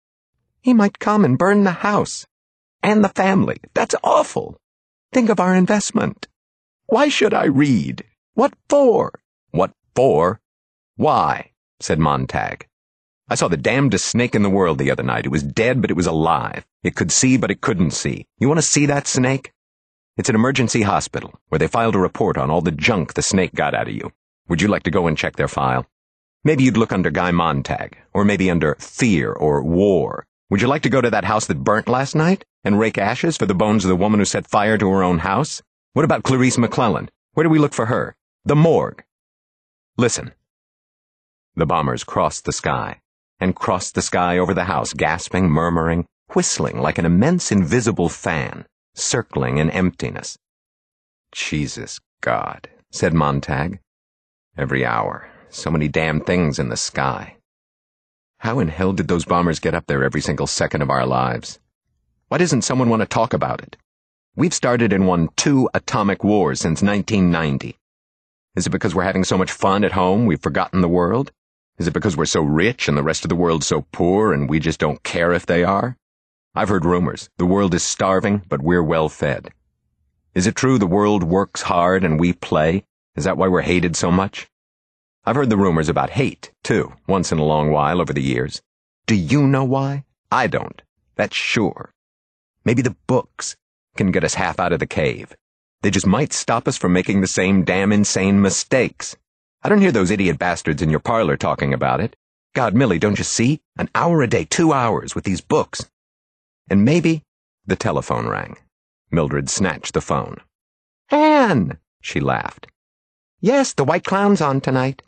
He might come and burn the house. And the family. That's awful. Think of our investment. Why should I read? What for? What for? Why? Said Montag. I saw the damnedest snake in the world the other night. It was dead, but it was alive. It could see, but it couldn't see. You want to see that snake? It's an emergency hospital where they filed a report on all the junk the snake got out of you. Would you like to go and check their file? Maybe you'd look under Guy Montag, or maybe under fear or war. Would you like to go to that house that burnt last night and rake ashes for the bones of the woman who set fire to her own house? What about Clarice McClellan? Where do we look for her? The morgue. Listen. The bombers crossed the sky, and crossed the sky over the house, gasping, murmuring, whistling like an immense invisible fan, circling in emptiness. Jesus God, said Montag. Every hour, so many damn things in the sky. How in hell did those bombers get up there every single second of our lives? Why doesn't someone want to talk about it? We've started and won 2 atomic wars since 1990. Is it because we're having so much fun at home we've forgotten the world? Is it because we're so rich and the rest of the world so poor and we just don't care if they are? I've heard rumors. The world is starving, but we're well fed. Is it true the world works hard and we play? Is that why we're hated so much? I've heard the rumors about hate, too, once in a long while over the years. Do you know why? I don't. That's sure. Maybe the books can get us half out of the cave. They just might stop us from making the same damn insane mistakes. I don't hear those idiot bastards in your parlor talking about it. God, Millie, don't you see? An hour a day, 2 hours with these books. And maybe the telephone rang. Mildred snatched the phone. Anne, she laughed. Yes, the White Clown's on tonight.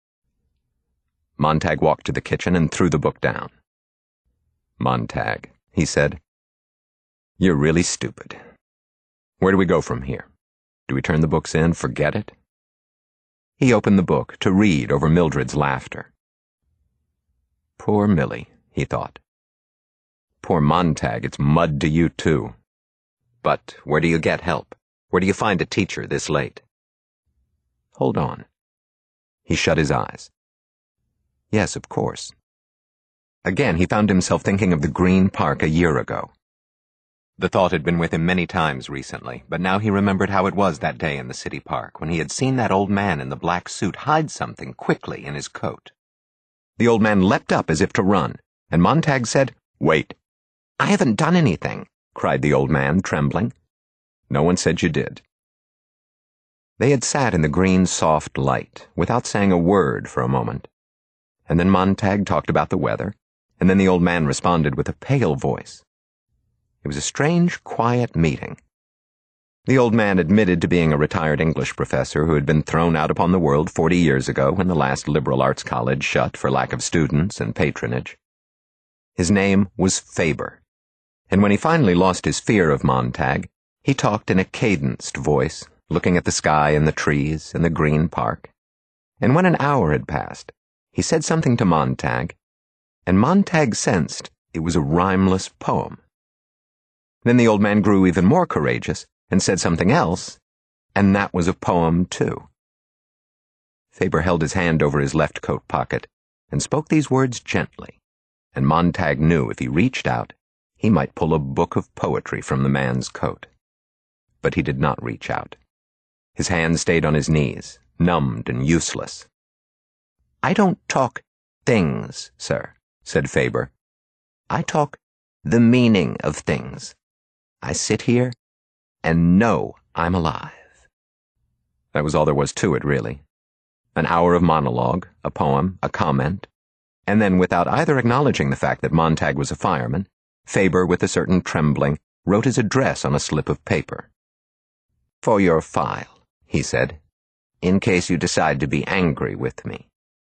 Montag walked to the kitchen and threw the book down. Montag, he said. You're really stupid. Where do we go from here? Do we turn the books in, forget it? He opened the book to read over Mildred's laughter. Poor Millie, he thought. Poor Montag, it's mud to you too. But where do you get help? Where do you find a teacher this late? Hold on. He shut his eyes. Yes, of course. Again, he found himself thinking of the Green Park a year ago. The thought had been with him many times recently, but now he remembered how it was that day in the city park when he had seen that old man in the black suit hide something quickly in his coat. The old man leapt up as if to run, and Montag said, Wait. I haven't done anything, cried the old man, trembling. No one said you did. They had sat in the green soft light, without saying a word for a moment. And then Montag talked about the weather, and then the old man responded with a pale voice. It was a strange, quiet meeting. The old man admitted to being a retired English professor who had been thrown out upon the world 40 years ago when the last liberal arts college shut for lack of students and patronage. His name was Faber, and when he finally lost his fear of Montag, he talked in a cadenced voice, looking at the sky and the trees and the Green Park. And when an hour had passed, he said something to Montag, and Montag sensed it was a rhymeless poem. Then the old man grew even more courageous and said something else, and that was a poem too. Faber held his hand over his left coat pocket and spoke these words gently, and Montag knew if he reached out, he might pull a book of poetry from the man's coat. But he did not reach out. His hand stayed on his knees, numbed and useless. I don't talk things, sir, said Faber. I talk the meaning of things. I sit here and know I'm alive. That was all there was to it, really. An hour of monologue, a poem, a comment, and then, without either acknowledging the fact that Montag was a fireman, Faber, with a certain trembling, wrote his address on a slip of paper. For your file, he said, in case you decide to be angry with me.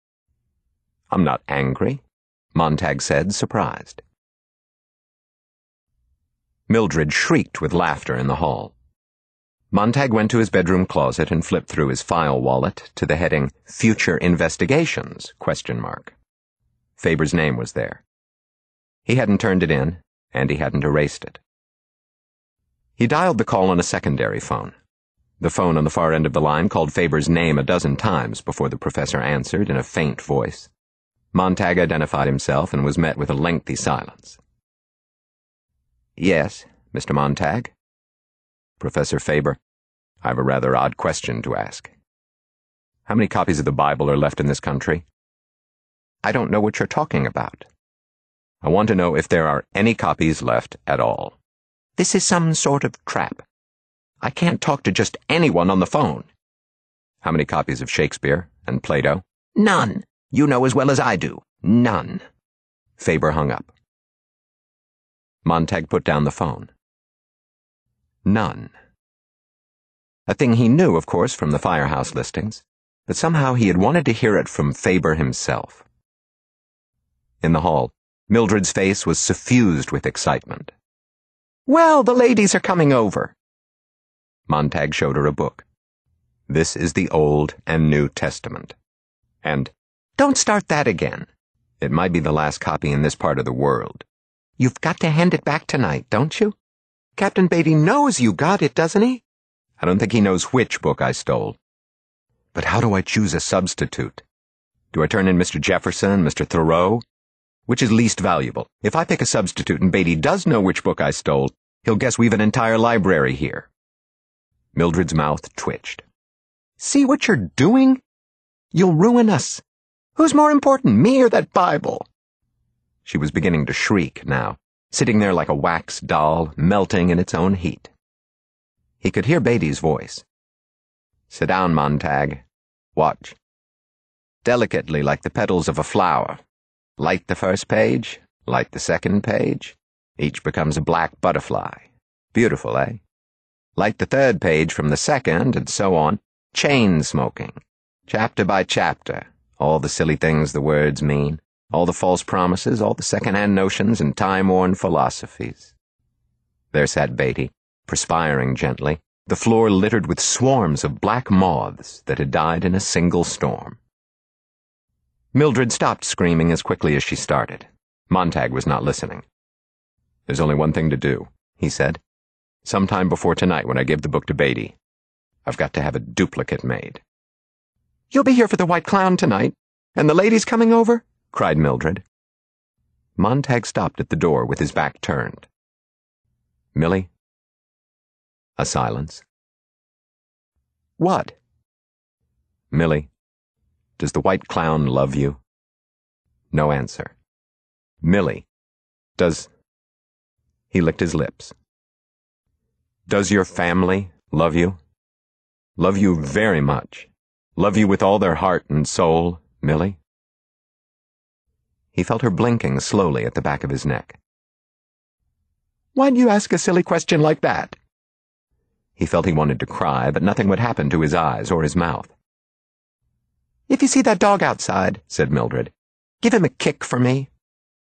I'm not angry, Montag said, surprised. Mildred shrieked with laughter in the hall. Montag went to his bedroom closet and flipped through his file wallet to the heading Future Investigations? Faber's name was there. He hadn't turned it in, and he hadn't erased it. He dialed the call on a secondary phone. The phone on the far end of the line called Faber's name a dozen times before the professor answered in a faint voice. Montag identified himself and was met with a lengthy silence. Yes, Mr. Montag. Professor Faber, I have a rather odd question to ask. How many copies of the Bible are left in this country? I don't know what you're talking about. I want to know if there are any copies left at all. This is some sort of trap. I can't talk to just anyone on the phone. How many copies of Shakespeare and Plato? None. You know as well as I do. None. Faber hung up. Montag put down the phone. None. A thing he knew, of course, from the Firehouse listings, but somehow he had wanted to hear it from Faber himself. In the hall, Mildred's face was suffused with excitement. Well, the ladies are coming over. Montag showed her a book. This is the Old and New Testament. And, Don't start that again. It might be the last copy in this part of the world. You've got to hand it back tonight, don't you? Captain Beatty knows you got it, doesn't he? I don't think he knows which book I stole. But how do I choose a substitute? Do I turn in Mr. Jefferson, Mr. Thoreau? Which is least valuable? If I pick a substitute and Beatty does know which book I stole, he'll guess we've an entire library here. Mildred's mouth twitched. See what you're doing? You'll ruin us. Who's more important, me or that Bible? She was beginning to shriek now, sitting there like a wax doll, melting in its own heat. He could hear Beatty's voice. Sit down, Montag. Watch. Delicately, like the petals of a flower. Light the first page, light the second page. Each becomes a black butterfly. Beautiful, eh? Light the third page from the second, and so on. Chain smoking. Chapter by chapter. All the silly things the words mean. All the false promises, all the second-hand notions and time-worn philosophies. There sat Beatty, perspiring gently, the floor littered with swarms of black moths that had died in a single storm. Mildred stopped screaming as quickly as she started. Montag was not listening. There's only one thing to do, he said. Sometime before tonight when I give the book to Beatty, I've got to have a duplicate made. You'll be here for the White Clown tonight, and the ladies coming over? Cried Mildred. Montag stopped at the door with his back turned. Millie? A silence. What? Millie, does the White Clown love you? No answer. Millie, does... He licked his lips. Does your family love you? Love you very much. Love you with all their heart and soul, Millie? He felt her blinking slowly at the back of his neck. Why'd you ask a silly question like that? He felt he wanted to cry, but nothing would happen to his eyes or his mouth. If you see that dog outside, said Mildred, give him a kick for me.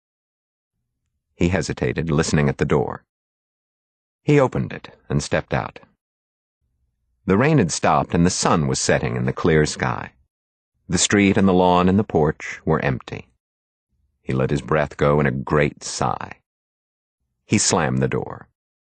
He hesitated, listening at the door. He opened it and stepped out. The rain had stopped and the sun was setting in the clear sky. The street and the lawn and the porch were empty. He let his breath go in a great sigh. He slammed the door.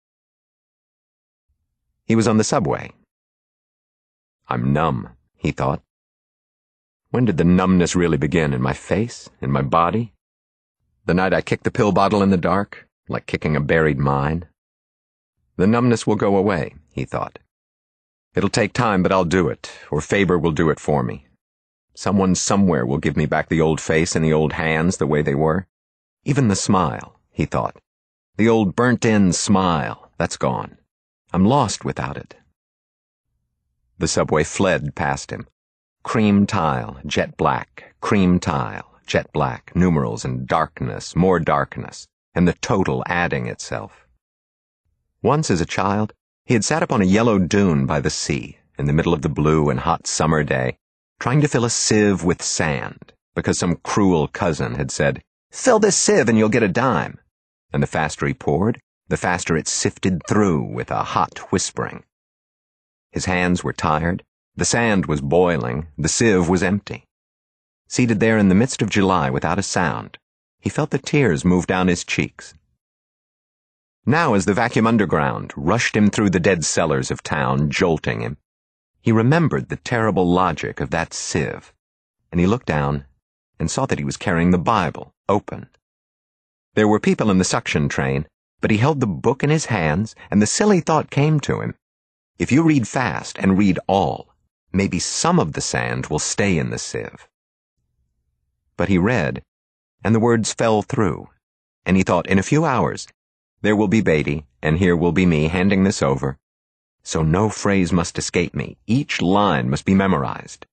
He was on the subway. I'm numb, he thought. When did the numbness really begin? In my face? In my body? The night I kicked the pill bottle in the dark, like kicking a buried mine? The numbness will go away, he thought. It'll take time, but I'll do it, or Faber will do it for me. Someone somewhere will give me back the old face and the old hands the way they were. Even the smile, he thought. The old burnt-in smile, that's gone. I'm lost without it. The subway fled past him. Cream tile, jet black, cream tile, jet black, numerals and darkness, more darkness, and the total adding itself. Once as a child, he had sat up on a yellow dune by the sea, in the middle of the blue and hot summer day, trying to fill a sieve with sand, because some cruel cousin had said, "Fill this sieve and you'll get a dime." And the faster he poured, the faster it sifted through with a hot whispering. His hands were tired, the sand was boiling, the sieve was empty. Seated there in the midst of July without a sound, he felt the tears move down his cheeks. Now, as the vacuum underground rushed him through the dead cellars of town, jolting him, he remembered the terrible logic of that sieve, and he looked down and saw that he was carrying the Bible, open. There were people in the suction train, but he held the book in his hands, and the silly thought came to him. If you read fast and read all, maybe some of the sand will stay in the sieve. But he read, and the words fell through, and he thought, in a few hours, there will be Beatty, and here will be me handing this over, so no phrase must escape me. Each line must be memorized.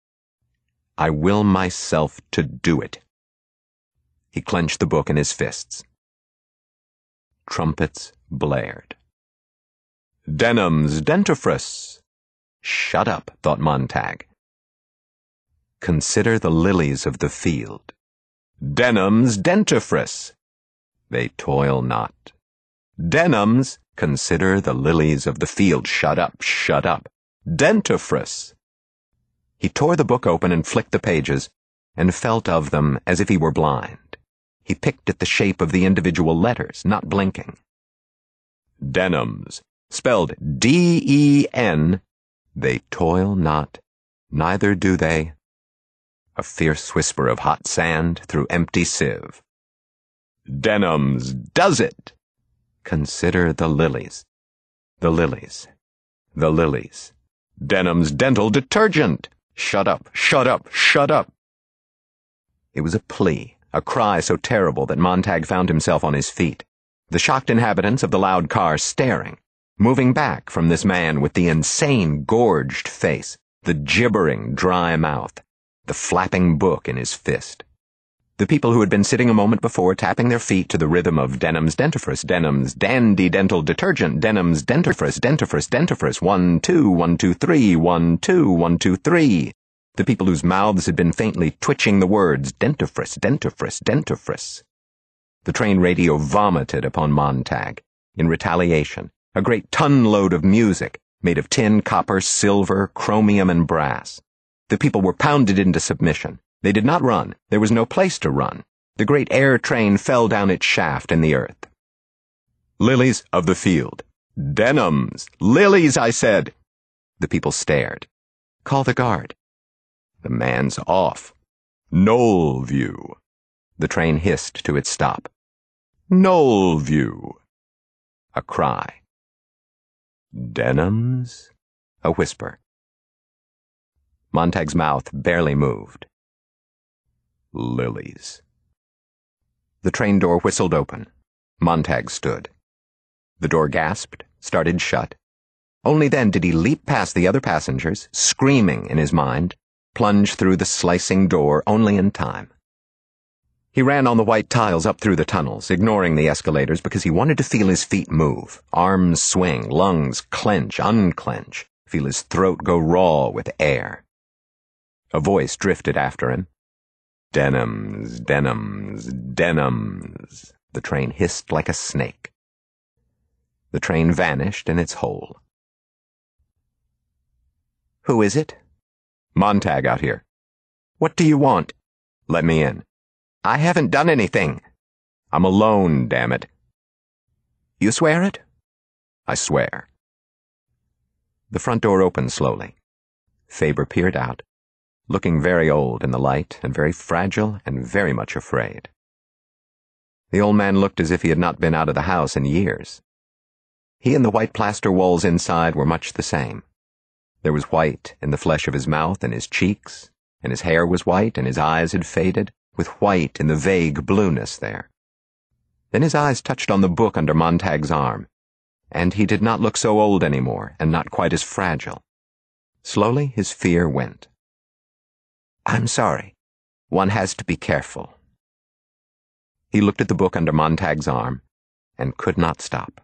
I will myself to do it. He clenched the book in his fists. Trumpets blared. Denham's dentifrice. Shut up, thought Montag. Consider the lilies of the field. Denham's dentifrice. They toil not. Denham's, consider the lilies of the field. Shut up, shut up. Dentifrice. He tore the book open and flicked the pages, and felt of them as if he were blind. He picked at the shape of the individual letters, not blinking. Denham's, spelled D-E-N. They toil not, neither do they. A fierce whisper of hot sand through empty sieve. Denham's does it. Consider the lilies. The lilies. The lilies. Denham's dental detergent. Shut up, shut up, shut up. It was a plea, a cry so terrible that Montag found himself on his feet, the shocked inhabitants of the loud car staring, moving back from this man with the insane, gorged face, the gibbering, dry mouth, the flapping book in his fist. The people who had been sitting a moment before tapping their feet to the rhythm of Denham's dentifrice, Denham's dandy dental detergent, Denham's dentifrice, dentifrice, dentifrice, 1, 2, 1, 2, 3, 1, 2, 1, 2, 3. The people whose mouths had been faintly twitching the words, dentifrice, dentifrice, dentifrice. The train radio vomited upon Montag. In retaliation, a great ton-load of music, made of tin, copper, silver, chromium, and brass. The people were pounded into submission. They did not run. There was no place to run. The great air train fell down its shaft in the earth. Lilies of the field. Denham's. Lilies, I said. The people stared. Call the guard. The man's off. Knollview. The train hissed to its stop. Knollview. A cry. Denham's? A whisper. Montag's mouth barely moved. Lilies. The train door whistled open. Montag stood. The door gasped, started shut. Only then did he leap past the other passengers, screaming in his mind, plunge through the slicing door only in time. He ran on the white tiles up through the tunnels, ignoring the escalators because he wanted to feel his feet move, arms swing, lungs clench, unclench, feel his throat go raw with air. A voice drifted after him. Denham's, Denham's, Denham's. The train hissed like a snake. The train vanished in its hole. Who is it? Montag out here. What do you want? Let me in. I haven't done anything. I'm alone, damn it. You swear it? I swear. The front door opened slowly. Faber peered out, looking very old in the light and very fragile and very much afraid. The old man looked as if he had not been out of the house in years. He and the white plaster walls inside were much the same. There was white in the flesh of his mouth and his cheeks, and his hair was white and his eyes had faded, with white in the vague blueness there. Then his eyes touched on the book under Montag's arm, and he did not look so old anymore and not quite as fragile. Slowly his fear went. I'm sorry. One has to be careful. He looked at the book under Montag's arm and could not stop.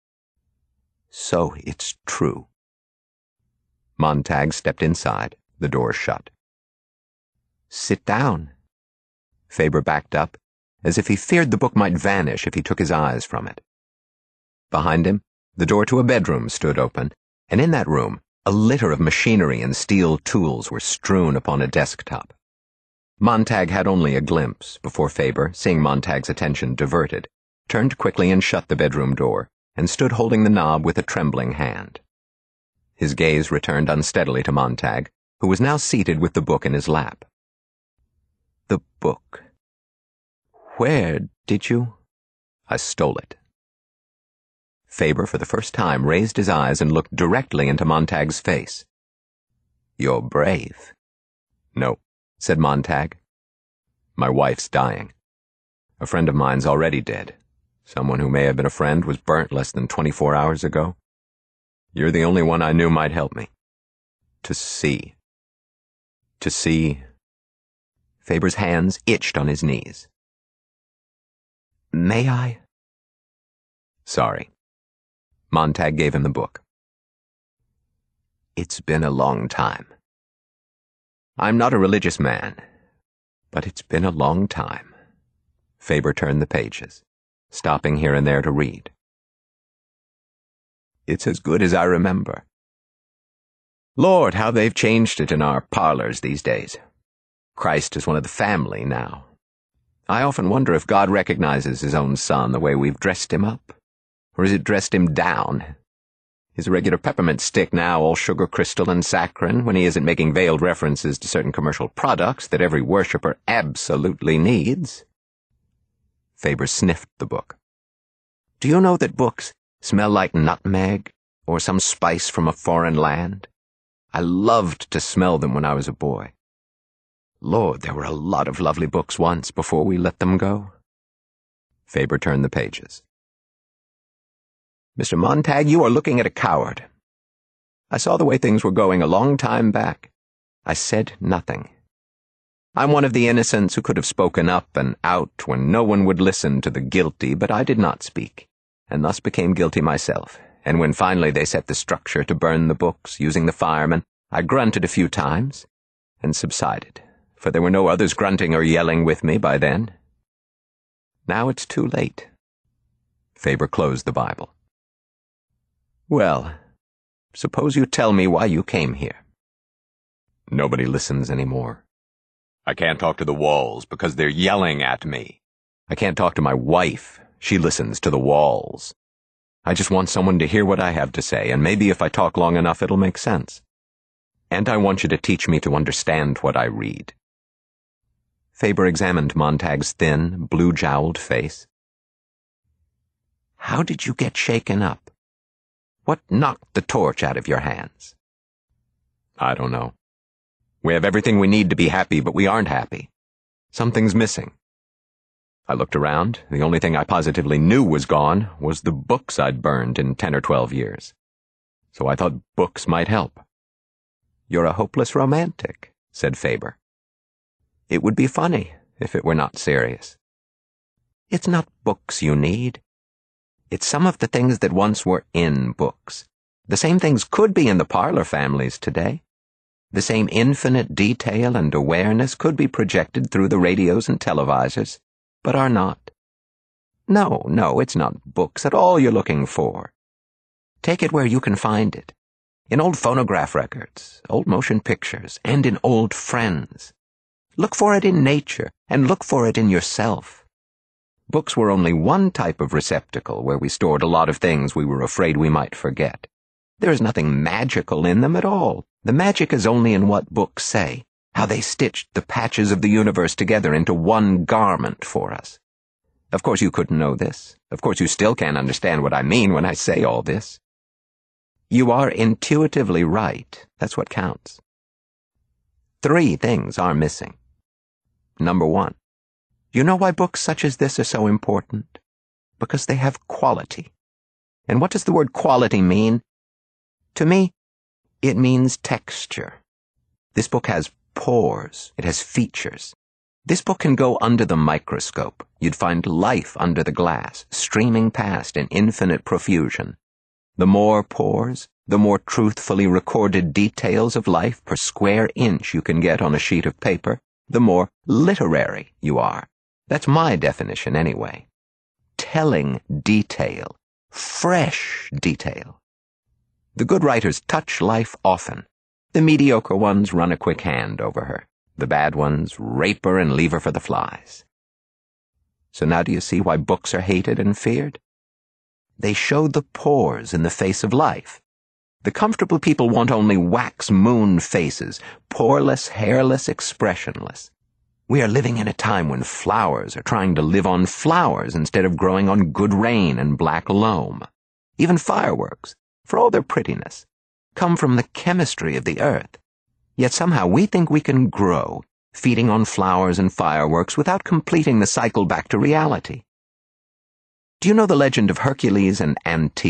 So it's true. Montag stepped inside, the door shut. Sit down. Faber backed up, as if he feared the book might vanish if he took his eyes from it. Behind him, the door to a bedroom stood open, and in that room, a litter of machinery and steel tools were strewn upon a desktop. Montag had only a glimpse before Faber, seeing Montag's attention diverted, turned quickly and shut the bedroom door, and stood holding the knob with a trembling hand. His gaze returned unsteadily to Montag, who was now seated with the book in his lap. The book. Where did you? I stole it. Faber, for the first time, raised his eyes and looked directly into Montag's face. You're brave. No, said Montag. My wife's dying. A friend of mine's already dead. Someone who may have been a friend was burnt less than 24 hours ago. You're the only one I knew might help me. To see. To see. Faber's hands itched on his knees. May I? Sorry. Montag gave him the book. It's been a long time. I'm not a religious man, but it's been a long time. Faber turned the pages, stopping here and there to read. It's as good as I remember. Lord, how they've changed it in our parlors these days. Christ is one of the family now. I often wonder if God recognizes his own son the way we've dressed him up. Or has it dressed him down? Is a regular peppermint stick now all sugar crystal and saccharin when he isn't making veiled references to certain commercial products that every worshipper absolutely needs? Faber sniffed the book. Do you know that books smell like nutmeg or some spice from a foreign land? I loved to smell them when I was a boy. Lord, there were a lot of lovely books once before we let them go. Faber turned the pages. Mr. Montag, you are looking at a coward. I saw the way things were going a long time back. I said nothing. I'm one of the innocents who could have spoken up and out when no one would listen to the guilty, but I did not speak, and thus became guilty myself. And when finally they set the structure to burn the books, using the firemen, I grunted a few times and subsided, for there were no others grunting or yelling with me by then. Now it's too late. Faber closed the Bible. Well, suppose you tell me why you came here. Nobody listens anymore. I can't talk to the walls because they're yelling at me. I can't talk to my wife. She listens to the walls. I just want someone to hear what I have to say, and maybe if I talk long enough it'll make sense. And I want you to teach me to understand what I read. Faber examined Montag's thin, blue-jowled face. How did you get shaken up? What knocked the torch out of your hands? I don't know. We have everything we need to be happy, but we aren't happy. Something's missing. I looked around. The only thing I positively knew was gone was the books I'd burned in 10 or 12 years. So I thought books might help. You're a hopeless romantic, said Faber. It would be funny if it were not serious. It's not books you need. It's some of the things that once were in books. The same things could be in the parlor families today. The same infinite detail and awareness could be projected through the radios and televisors, but are not. No, it's not books at all you're looking for. Take it where you can find it. In old phonograph records, old motion pictures, and in old friends. Look for it in nature, and look for it in yourself. Books were only one type of receptacle where we stored a lot of things we were afraid we might forget. There is nothing magical in them at all. The magic is only in what books say, how they stitched the patches of the universe together into one garment for us. Of course you couldn't know this. Of course you still can't understand what I mean when I say all this. You are intuitively right. That's what counts. 3 things are missing. Number 1. You know why books such as this are so important? Because they have quality. And what does the word quality mean? To me, it means texture. This book has pores. It has features. This book can go under the microscope. You'd find life under the glass, streaming past in infinite profusion. The more pores, the more truthfully recorded details of life per square inch you can get on a sheet of paper, the more literary you are. That's my definition anyway. Telling detail. Fresh detail. The good writers touch life often. The mediocre ones run a quick hand over her. The bad ones rape her and leave her for the flies. So now do you see why books are hated and feared? They show the pores in the face of life. The comfortable people want only wax-moon faces, poreless, hairless, expressionless. We are living in a time when flowers are trying to live on flowers instead of growing on good rain and black loam. Even fireworks, for all their prettiness, come from the chemistry of the earth. Yet somehow we think we can grow, feeding on flowers and fireworks without completing the cycle back to reality. Do you know the legend of Hercules and Antaeus,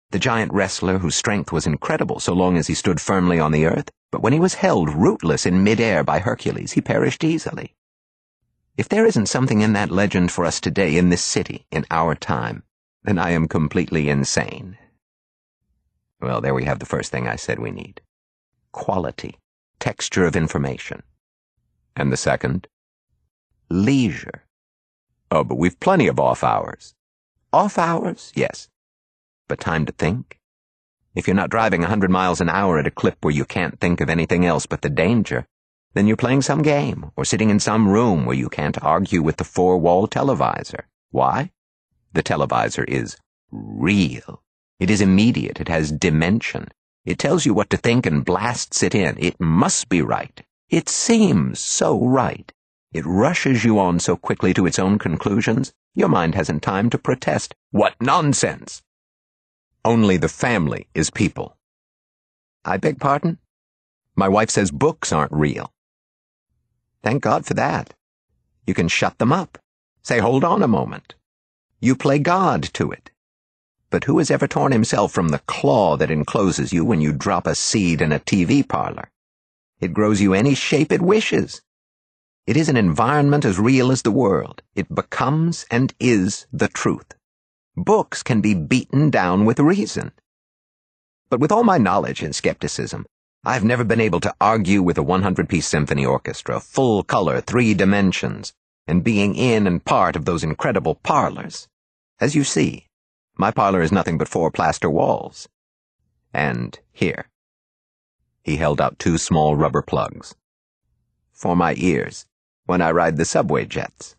The giant wrestler whose strength was incredible so long as he stood firmly on the earth, but when he was held rootless in midair by Hercules, he perished easily. If there isn't something in that legend for us today in this city, in our time, then I am completely insane. Well, there we have the first thing I said we need. Quality, texture of information. And the second? Leisure. Oh, but we've plenty of off hours. Off hours, yes. But time to think? If you're not driving 100 miles an hour at a clip where you can't think of anything else but the danger, then you're playing some game or sitting in some room where you can't argue with the four-wall televisor. Why? The televisor is real. It is immediate. It has dimension. It tells you what to think and blasts it in. It must be right. It seems so right. It rushes you on so quickly to its own conclusions, your mind hasn't time to protest. What nonsense! Only the family is people. I beg pardon? My wife says books aren't real. Thank God for that. You can shut them up. Say, hold on a moment. You play God to it. But who has ever torn himself from the claw that encloses you when you drop a seed in a TV parlor? It grows you any shape it wishes. It is an environment as real as the world. It becomes and is the truth. Books can be beaten down with reason. But with all my knowledge and skepticism, I've never been able to argue with a 100-piece symphony orchestra, full color, 3 dimensions, and being in and part of those incredible parlors. As you see, my parlor is nothing but 4 plaster walls. And here. He held out 2 small rubber plugs. For my ears, when I ride the subway jets.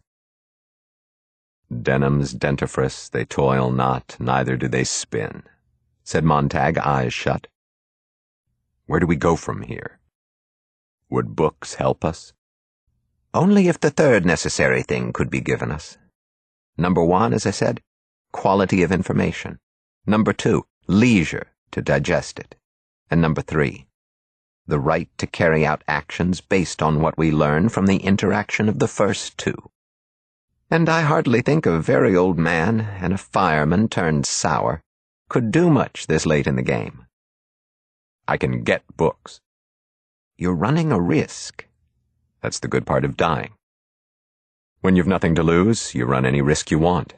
Denham's dentifrice, they toil not, neither do they spin, said Montag, eyes shut. Where do we go from here? Would books help us? Only if the third necessary thing could be given us. Number 1, as I said, quality of information. Number 2, leisure to digest it. And number 3, the right to carry out actions based on what we learn from the interaction of the first 2. And I hardly think a very old man and a fireman turned sour could do much this late in the game. I can get books. You're running a risk. That's the good part of dying. When you've nothing to lose, you run any risk you want.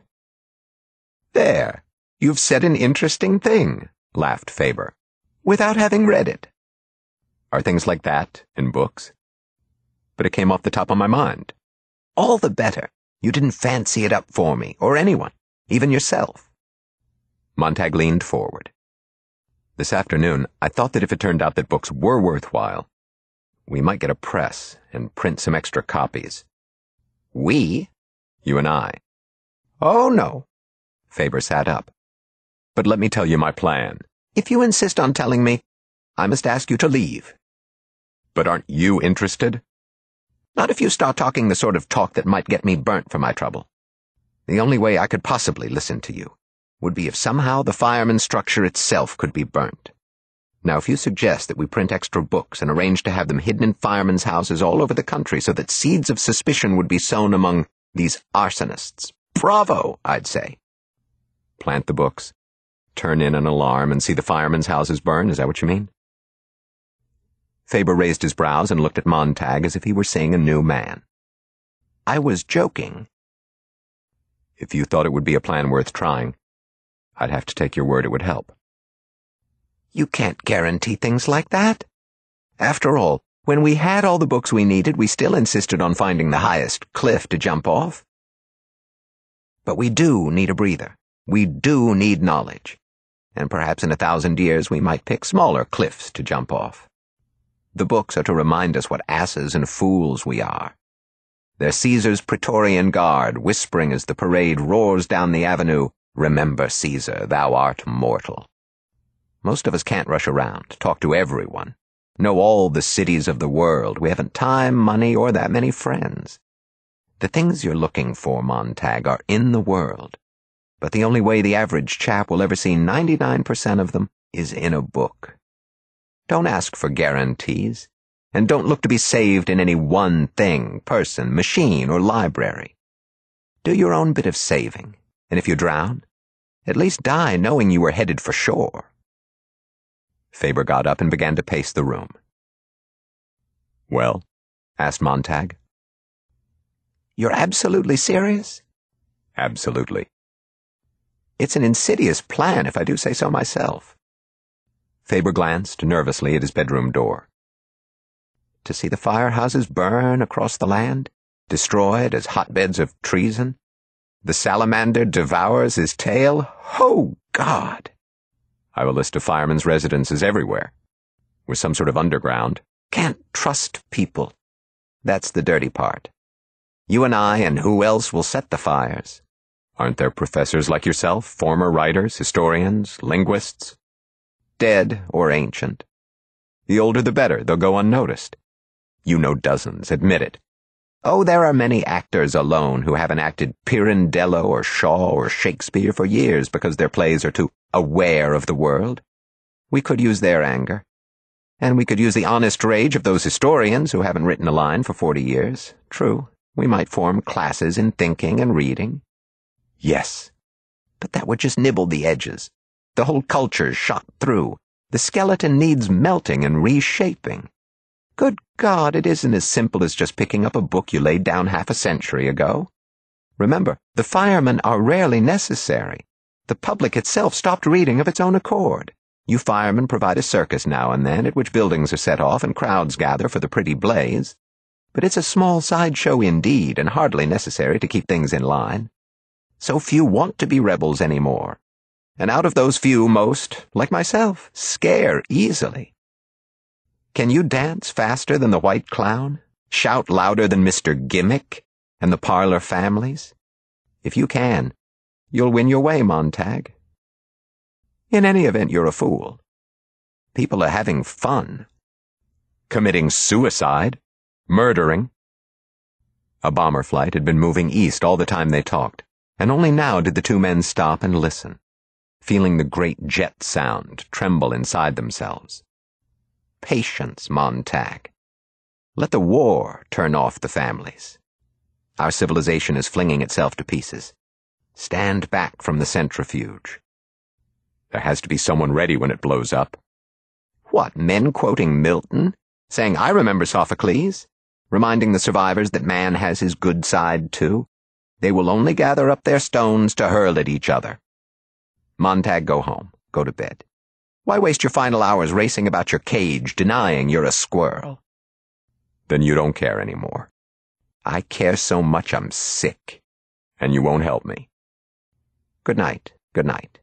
There, you've said an interesting thing, laughed Faber, without having read it. Are things like that in books? But it came off the top of my mind. All the better. You didn't fancy it up for me, or anyone, even yourself. Montag leaned forward. This afternoon, I thought that if it turned out that books were worthwhile, we might get a press and print some extra copies. We? You and I. Oh, no. Faber sat up. But let me tell you my plan. If you insist on telling me, I must ask you to leave. But aren't you interested? Not if you start talking the sort of talk that might get me burnt for my trouble. The only way I could possibly listen to you would be if somehow the fireman's structure itself could be burnt. Now, if you suggest that we print extra books and arrange to have them hidden in firemen's houses all over the country so that seeds of suspicion would be sown among these arsonists, bravo, I'd say. Plant the books, turn in an alarm, and see the firemen's houses burn, is that what you mean? Faber raised his brows and looked at Montag as if he were seeing a new man. I was joking. If you thought it would be a plan worth trying, I'd have to take your word it would help. You can't guarantee things like that. After all, when we had all the books we needed, we still insisted on finding the highest cliff to jump off. But we do need a breather. We do need knowledge. And perhaps in 1,000 years we might pick smaller cliffs to jump off. The books are to remind us what asses and fools we are. They're Caesar's Praetorian Guard, whispering as the parade roars down the avenue, "Remember, Caesar, thou art mortal." Most of us can't rush around, talk to everyone, know all the cities of the world. We haven't time, money, or that many friends. The things you're looking for, Montag, are in the world. But the only way the average chap will ever see 99% of them is in a book. Don't ask for guarantees, and don't look to be saved in any one thing, person, machine, or library. Do your own bit of saving, and if you drown, At least die knowing you were headed for shore. Faber got up and began to pace the room. Well? Asked Montag. You're absolutely serious? Absolutely. It's an insidious plan, if I do say so myself. Faber glanced nervously at his bedroom door. To see the firehouses burn across the land, destroyed as hotbeds of treason? The salamander devours his tail? Oh, God! I've a list of firemen's residences everywhere. With some sort of underground. Can't trust people. That's the dirty part. You and I and who else will set the fires? Aren't there professors like yourself, former writers, historians, linguists? Dead or ancient. The older the better, they'll go unnoticed. You know dozens, admit it. Oh, there are many actors alone who haven't acted Pirandello or Shaw or Shakespeare for years because their plays are too aware of the world. We could use their anger. And we could use the honest rage of those historians who haven't written a line for 40 years. True, we might form classes in thinking and reading. Yes. But that would just nibble the edges. The whole culture's shot through. The skeleton needs melting and reshaping. Good God, it isn't as simple as just picking up a book you laid down half a century ago. Remember, the firemen are rarely necessary. The public itself stopped reading of its own accord. You firemen provide a circus now and then at which buildings are set off and crowds gather for the pretty blaze. But it's a small sideshow indeed and hardly necessary to keep things in line. So few want to be rebels anymore. And out of those few, most, like myself, scare easily. Can you dance faster than the White Clown? Shout louder than Mr. Gimmick and the Parlor Families? If you can, you'll win your way, Montag. In any event, you're a fool. People are having fun. Committing suicide. Murdering. A bomber flight had been moving east all the time they talked, and only now did the two men stop and listen, feeling the great jet sound tremble inside themselves. Patience, Montag. Let the war turn off the families. Our civilization is flinging itself to pieces. Stand back from the centrifuge. There has to be someone ready when it blows up. What, men quoting Milton? Saying, I remember Sophocles? Reminding the survivors that man has his good side too? They will only gather up their stones to hurl at each other. Montag, go home. Go to bed. Why waste your final hours racing about your cage, denying you're a squirrel? Then you don't care anymore. I care so much I'm sick. And you won't help me. Good night. Good night.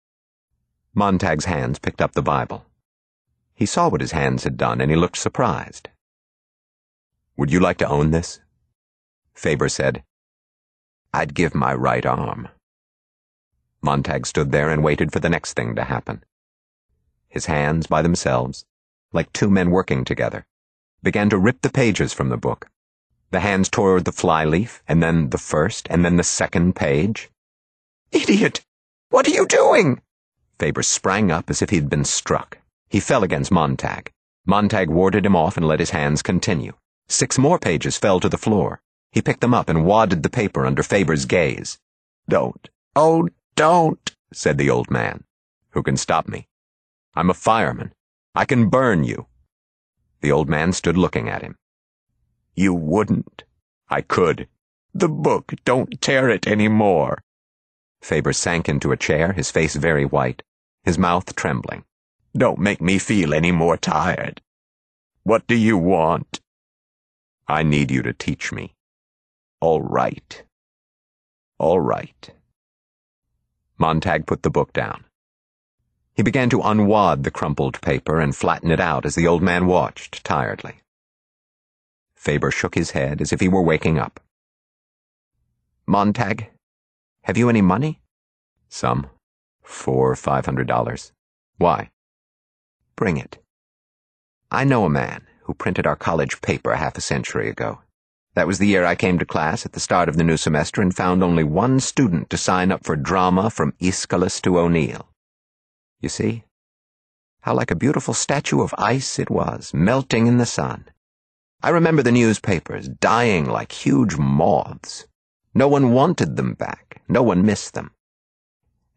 Montag's hands picked up the Bible. He saw what his hands had done, and he looked surprised. Would you like to own this? Faber said. I'd give my right arm. Montag stood there and waited for the next thing to happen. His hands, by themselves, like two men working together, began to rip the pages from the book. The hands tore the flyleaf, and then the first, and then the second page. Idiot! What are you doing? Faber sprang up as if he'd been struck. He fell against Montag. Montag warded him off and let his hands continue. 6 more pages fell to the floor. He picked them up and wadded the paper under Faber's gaze. Don't. Oh, don't, said the old man. Who can stop me? I'm a fireman. I can burn you. The old man stood looking at him. You wouldn't. I could. The book, don't tear it any more. Faber sank into a chair, his face very white, his mouth trembling. Don't make me feel any more tired. What do you want? I need you to teach me. All right. All right. Montag put the book down. He began to unwad the crumpled paper and flatten it out as the old man watched tiredly. Faber shook his head as if he were waking up. Montag, have you any money? Some. $400 or $500. Why? Bring it. I know a man who printed our college paper half a century ago. That was the year I came to class at the start of the new semester and found only one student to sign up for drama from Aeschylus to O'Neill. You see? How like a beautiful statue of ice it was, melting in the sun. I remember the newspapers dying like huge moths. No one wanted them back. No one missed them.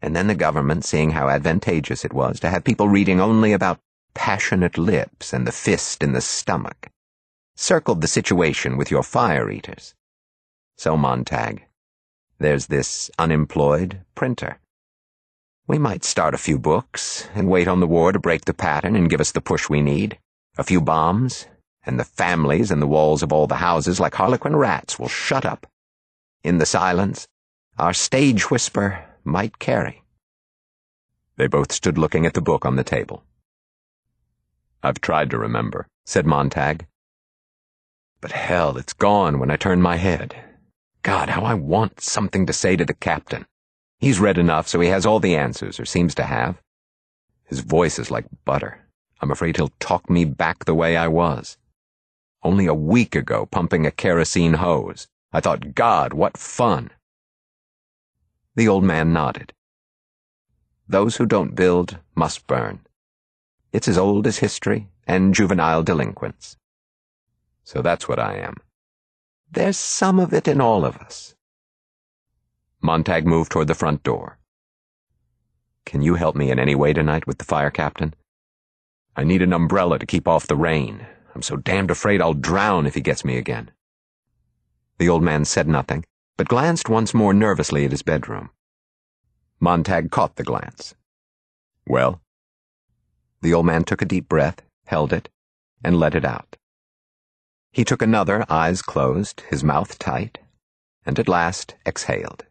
And then the government, seeing how advantageous it was to have people reading only about passionate lips and the fist in the stomach, circled the situation with your fire eaters. So, Montag, there's this unemployed printer. We might start a few books and wait on the war to break the pattern and give us the push we need. A few bombs, and the families and the walls of all the houses, like harlequin rats, will shut up. In the silence, our stage whisper might carry. They both stood looking at the book on the table. I've tried to remember, said Montag. But hell, it's gone when I turn my head. God, how I want something to say to the captain. He's read enough, so he has all the answers, or seems to have. His voice is like butter. I'm afraid he'll talk me back the way I was. Only a week ago, pumping a kerosene hose. I thought, God, what fun. The old man nodded. Those who don't build must burn. It's as old as history and juvenile delinquents. So that's what I am. There's some of it in all of us. Montag moved toward the front door. Can you help me in any way tonight with the fire captain? I need an umbrella to keep off the rain. I'm so damned afraid I'll drown if he gets me again. The old man said nothing, but glanced once more nervously at his bedroom. Montag caught the glance. Well? The old man took a deep breath, held it, and let it out. He took another, eyes closed, his mouth tight, and at last exhaled.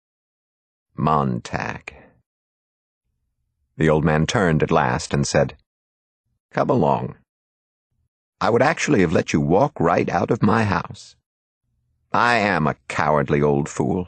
Montag. The old man turned at last and said, Come along. I would actually have let you walk right out of my house. I am a cowardly old fool.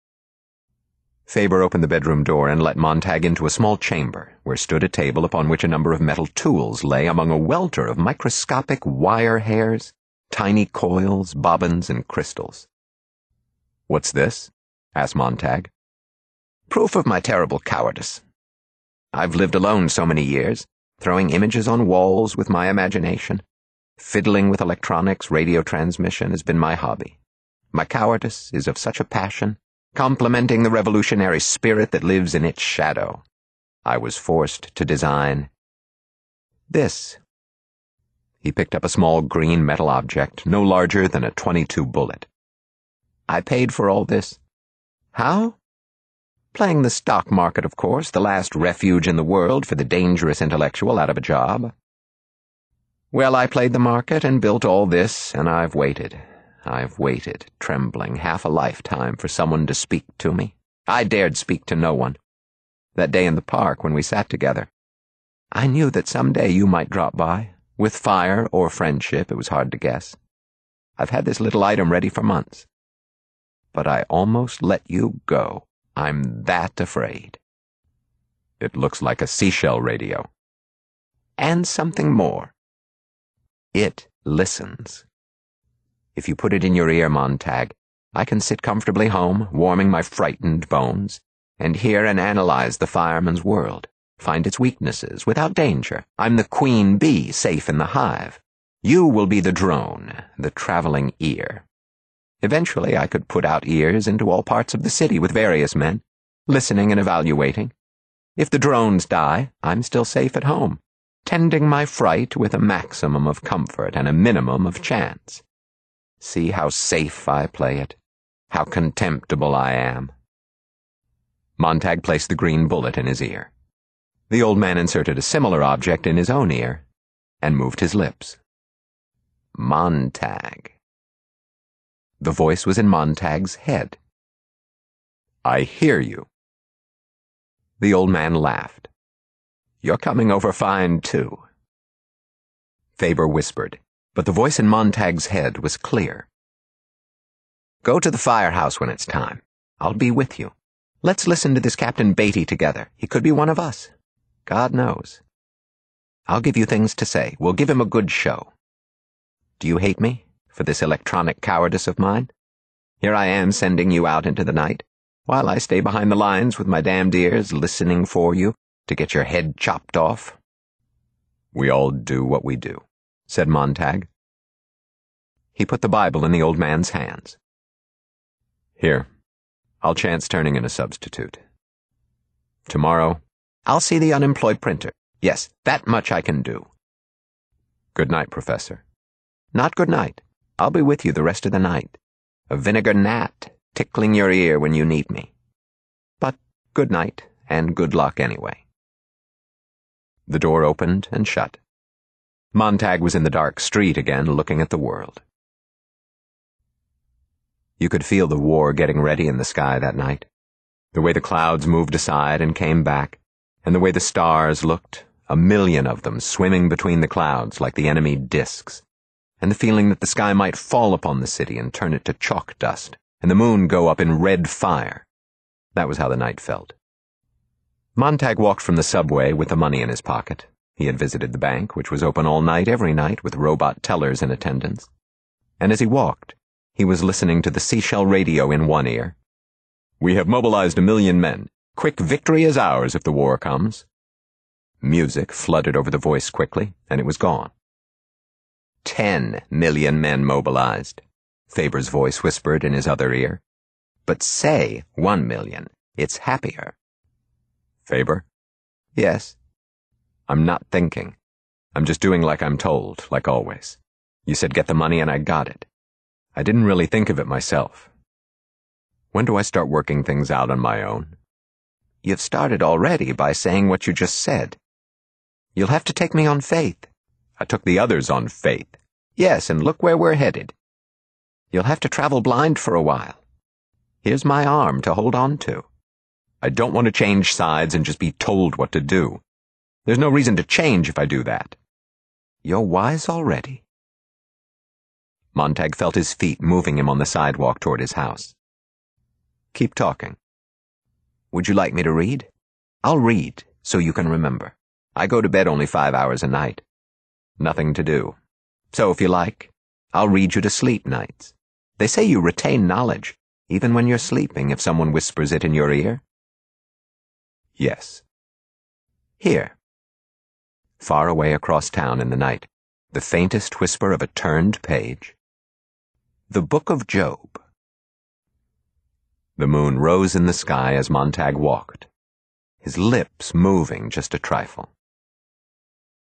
Faber opened the bedroom door and let Montag into a small chamber, where stood a table upon which a number of metal tools lay among a welter of microscopic wire hairs, tiny coils, bobbins, and crystals. What's this? Asked Montag. Proof of my terrible cowardice. I've lived alone so many years, throwing images on walls with my imagination. Fiddling with electronics, radio transmission has been my hobby. My cowardice is of such a passion, complementing the revolutionary spirit that lives in its shadow. I was forced to design this. He picked up a small green metal object, no larger than a .22 bullet. I paid for all this. How? Playing the stock market, of course, the last refuge in the world for the dangerous intellectual out of a job. Well, I played the market and built all this, and I've waited, trembling, half a lifetime for someone to speak to me. I dared speak to no one. That day in the park when we sat together, I knew that someday you might drop by, with fire or friendship, it was hard to guess. I've had this little item ready for months. But I almost let you go. I'm that afraid. It looks like a seashell radio. And something more. It listens. If you put it in your ear, Montag, I can sit comfortably home, warming my frightened bones, and hear and analyze the fireman's world, find its weaknesses without danger. I'm the queen bee, safe in the hive. You will be the drone, the traveling ear. Eventually, I could put out ears into all parts of the city with various men, listening and evaluating. If the drones die, I'm still safe at home, tending my fright with a maximum of comfort and a minimum of chance. See how safe I play it, how contemptible I am. Montag placed the green bullet in his ear. The old man inserted a similar object in his own ear and moved his lips. Montag. The voice was in Montag's head. I hear you. The old man laughed. You're coming over fine, too. Faber whispered, but the voice in Montag's head was clear. Go to the firehouse when it's time. I'll be with you. Let's listen to this Captain Beatty together. He could be one of us. God knows. I'll give you things to say. We'll give him a good show. Do you hate me for this electronic cowardice of mine? Here I am sending you out into the night, while I stay behind the lines with my damned ears listening for you to get your head chopped off. We all do what we do, said Montag. He put the Bible in the old man's hands. Here, I'll chance turning in a substitute. Tomorrow, I'll see the unemployed printer. Yes, that much I can do. good night, Professor. Not good night. I'll be with you the rest of the night. A vinegar gnat tickling your ear when you need me. But good night, and good luck anyway. The door opened and shut. Montag was in the dark street again, looking at the world. You could feel the war getting ready in the sky that night. The way the clouds moved aside and came back, and the way the stars looked, 1,000,000 of them swimming between the clouds like the enemy discs, and the feeling that the sky might fall upon the city and turn it to chalk dust, and the moon go up in red fire. That was how the night felt. Montag walked from the subway with the money in his pocket. He had visited the bank, which was open all night every night with robot tellers in attendance. And as he walked, he was listening to the seashell radio in one ear. "We have mobilized 1,000,000 men. Quick victory is ours if the war comes." Music flooded over the voice quickly, and it was gone. 10 million men mobilized, Faber's voice whispered in his other ear. But say 1 million. It's happier. Faber? Yes. I'm not thinking. I'm just doing like I'm told, like always. You said get the money and I got it. I didn't really think of it myself. When do I start working things out on my own? You've started already by saying what you just said. You'll have to take me on faith. I took the others on faith. Yes, and look where we're headed. You'll have to travel blind for a while. Here's my arm to hold on to. I don't want to change sides and just be told what to do. There's no reason to change if I do that. You're wise already. Montag felt his feet moving him on the sidewalk toward his house. Keep talking. Would you like me to read? I'll read, so you can remember. I go to bed only 5 hours a night. Nothing to do. So if you like, I'll read you to sleep nights. They say you retain knowledge, even when you're sleeping, if someone whispers it in your ear. Yes. Here. Far away across town in the night, the faintest whisper of a turned page. The Book of Job. The moon rose in the sky as Montag walked, his lips moving just a trifle.